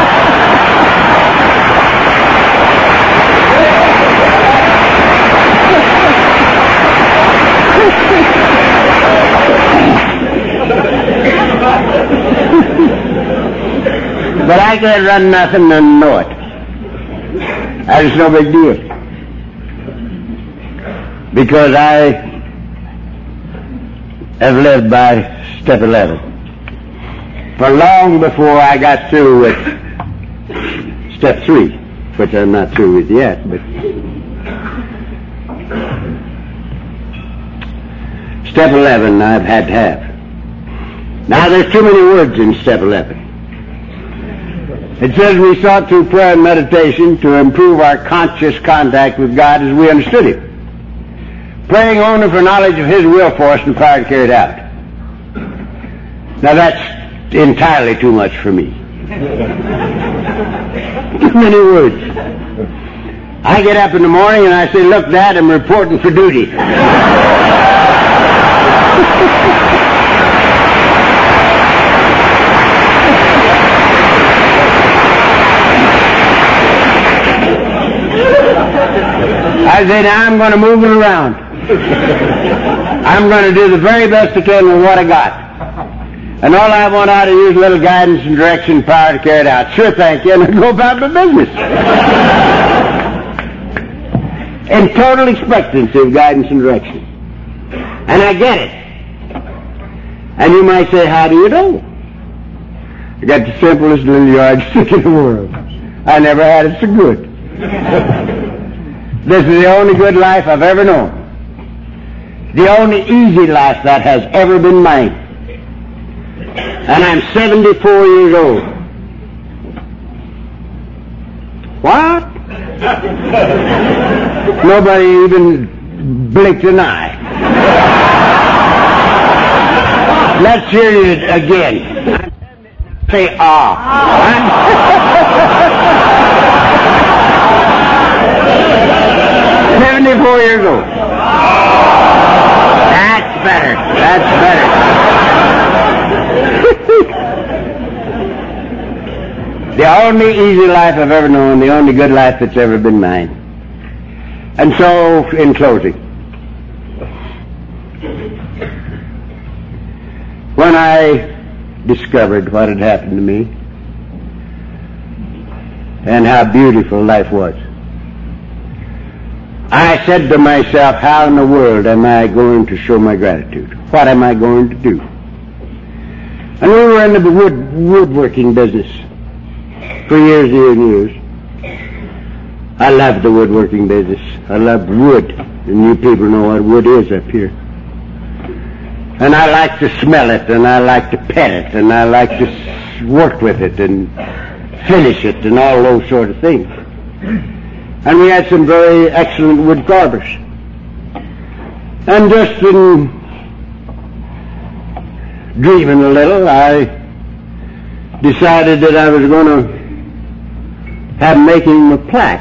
Speaker 1: But I can't run nothing and know it. That is no big deal. Because I have lived by step eleven. For long before I got through with step three, which I'm not through with yet, but step eleven I've had to have. Now there's too many words in step eleven. It says we sought through prayer and meditation to improve our conscious contact with God as we understood Him, praying only for knowledge of His will for us and power to carry it out. Now that's entirely too much for me. Too many words. I get up in the morning and I say, look, Dad, I'm reporting for duty. I said, now I'm going to move it around. I'm going to do the very best I can with what I got. And all I want out of you is a little guidance and direction and power to carry it out. Sure, thank you, and I'll go about my business. In total expectancy of guidance and direction. And I get it. And you might say, how do you know? I got the simplest little yardstick in the world. I never had it so good. This is the only good life I've ever known. The only easy life that has ever been mine. And I'm seventy-four years old. What? Nobody even blinked an eye. Let's hear it again. Say, ah. seventy-four years old. That's better. That's better. The only easy life I've ever known, the only good life that's ever been mine. And so, in closing, when I discovered what had happened to me and how beautiful life was, I said to myself, how in the world am I going to show my gratitude? What am I going to do? And we were in the wood, woodworking business for years, years, and years. I loved the woodworking business. I loved wood. And you people know what wood is up here. And I like to smell it, and I like to pet it, and I like to work with it and finish it and all those sort of things. And we had some very excellent wood carvers. And just in dreaming a little, I decided that I was going to have making him a plaque.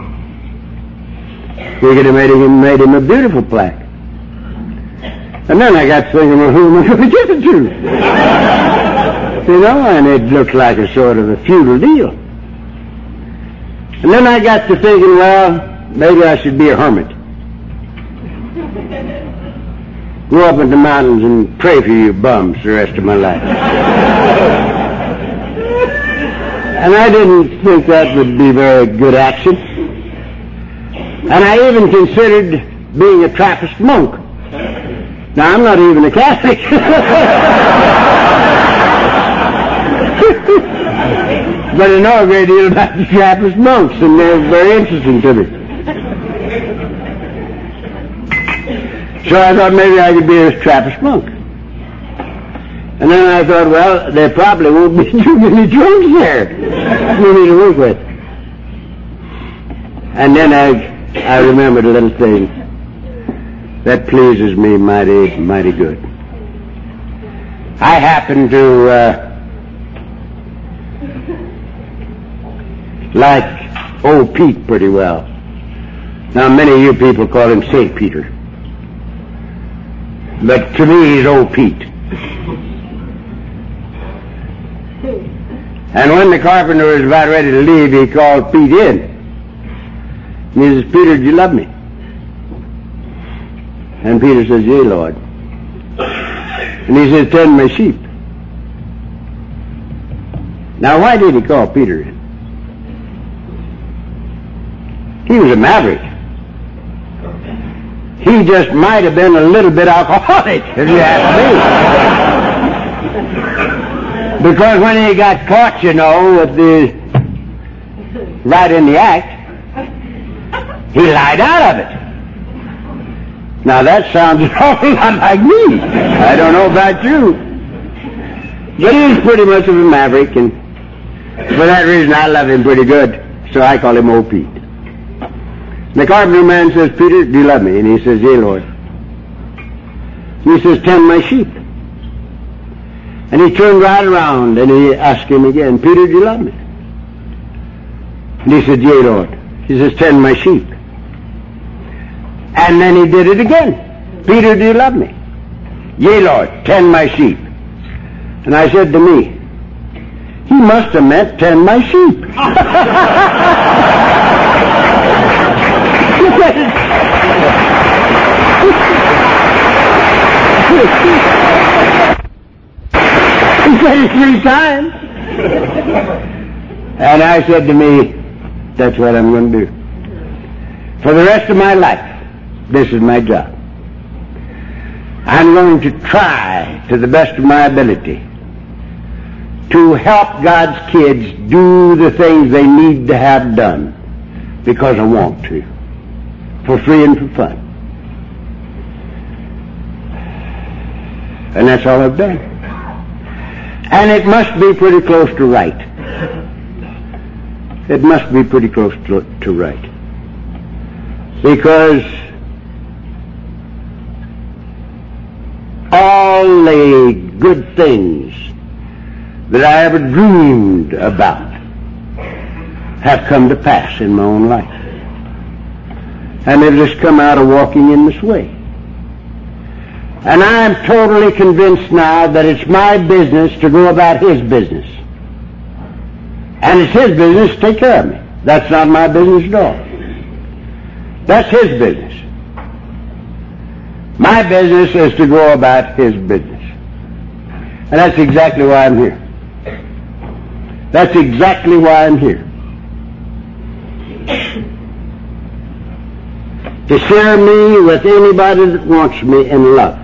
Speaker 1: We could have made him, made him a beautiful plaque. And then I got thinking, well, who am I going to give it to? You know, and it looked like a sort of a feudal deal. And then I got to thinking, well, maybe I should be a hermit. Go up in the mountains and pray for you bums the rest of my life. And I didn't think that would be very good action. And I even considered being a Trappist monk. Now, I'm not even a Catholic. But I know a great deal about the Trappist monks, and they're very interesting to me. So I thought maybe I could be a Trappist monk. And then I thought, well, there probably won't be too many drums there for me to work with. And then I, I remembered a little thing that pleases me mighty, mighty good. I happen to uh, like old Pete pretty well. Now, many of you people call him Saint Peter. But to me, he's old Pete. And when the carpenter was about ready to leave, he called Pete in. And he says, Peter, do you love me? And Peter says, yea, Lord. And he says, tend my sheep. Now, why did he call Peter in? He was a maverick. He just might have been a little bit alcoholic, if you ask me. Because when he got caught, you know, with the right in the act, he lied out of it. Now that sounds an awful lot like me. I don't know about you. But he was pretty much of a maverick, and for that reason I love him pretty good. So I call him Old Pete. The carpenter man says, Peter, do you love me? And he says, yea, Lord. And he says, tend my sheep. And he turned right around and he asked him again, Peter, do you love me? And he said, yea, Lord. He says, tend my sheep. And then he did it again. Peter, do you love me? Yea, Lord, tend my sheep. And I said to me, he must have meant tend my sheep. said it. He said it three times. And I said to me, that's what I'm going to do. For the rest of my life, this is my job. I'm going to try to the best of my ability to help God's kids do the things they need to have done because I want to, for free and for fun. And that's all I've done. And it must be pretty close to right. It must be pretty close to, to right. Because all the good things that I ever dreamed about have come to pass in my own life. And they've just come out of walking in this way. And I am totally convinced now that it's my business to go about His business. And it's His business to take care of me. That's not my business at all. That's His business. My business is to go about His business. And that's exactly why I'm here. That's exactly why I'm here. To share me with anybody that wants me in love.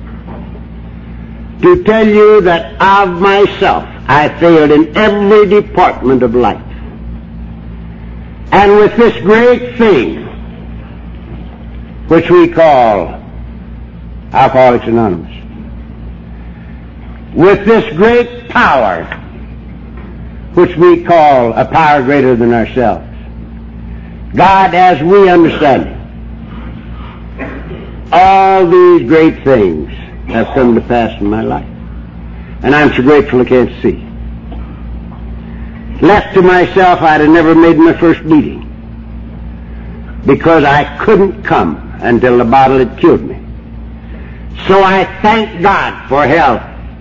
Speaker 1: To tell you that of myself I failed in every department of life. And with this great thing, which we call Alcoholics Anonymous, with this great power, which we call a power greater than ourselves, God, as we understand it, all these great things have come to pass in my life. And I'm so grateful I can't see. Left to myself, I'd have never made my first meeting because I couldn't come until the bottle had killed me. So I thank God for health.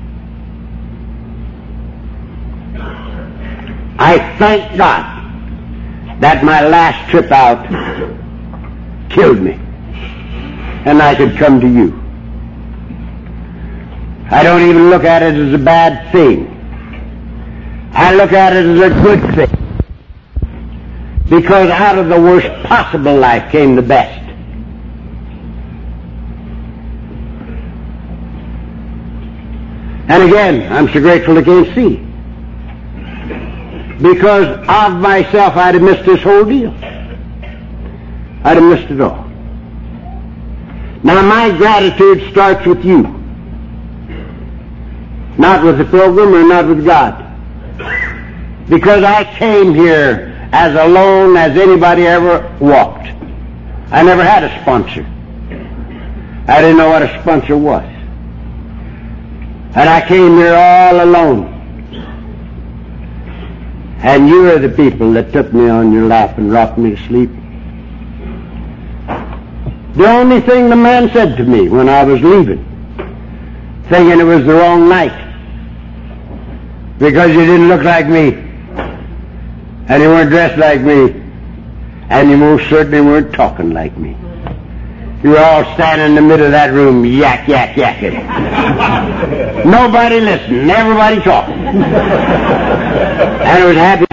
Speaker 1: I thank God that my last trip out killed me and I could come to you. I don't even look at it as a bad thing. I look at it as a good thing. Because out of the worst possible life came the best. And again, I'm so grateful I can't see. Because of myself, I'd have missed this whole deal. I'd have missed it all. Now, my gratitude starts with you. Not with the pilgrim or not with God. Because I came here as alone as anybody ever walked. I never had a sponsor. I didn't know what a sponsor was. And I came here all alone. And you are the people that took me on your lap and rocked me to sleep. The only thing the man said to me when I was leaving, thinking it was the wrong night, because you didn't look like me, and you weren't dressed like me, and you most certainly weren't talking like me. You were all standing in the middle of that room, yak, yak, yakking. Nobody listening, everybody talking. And it was happy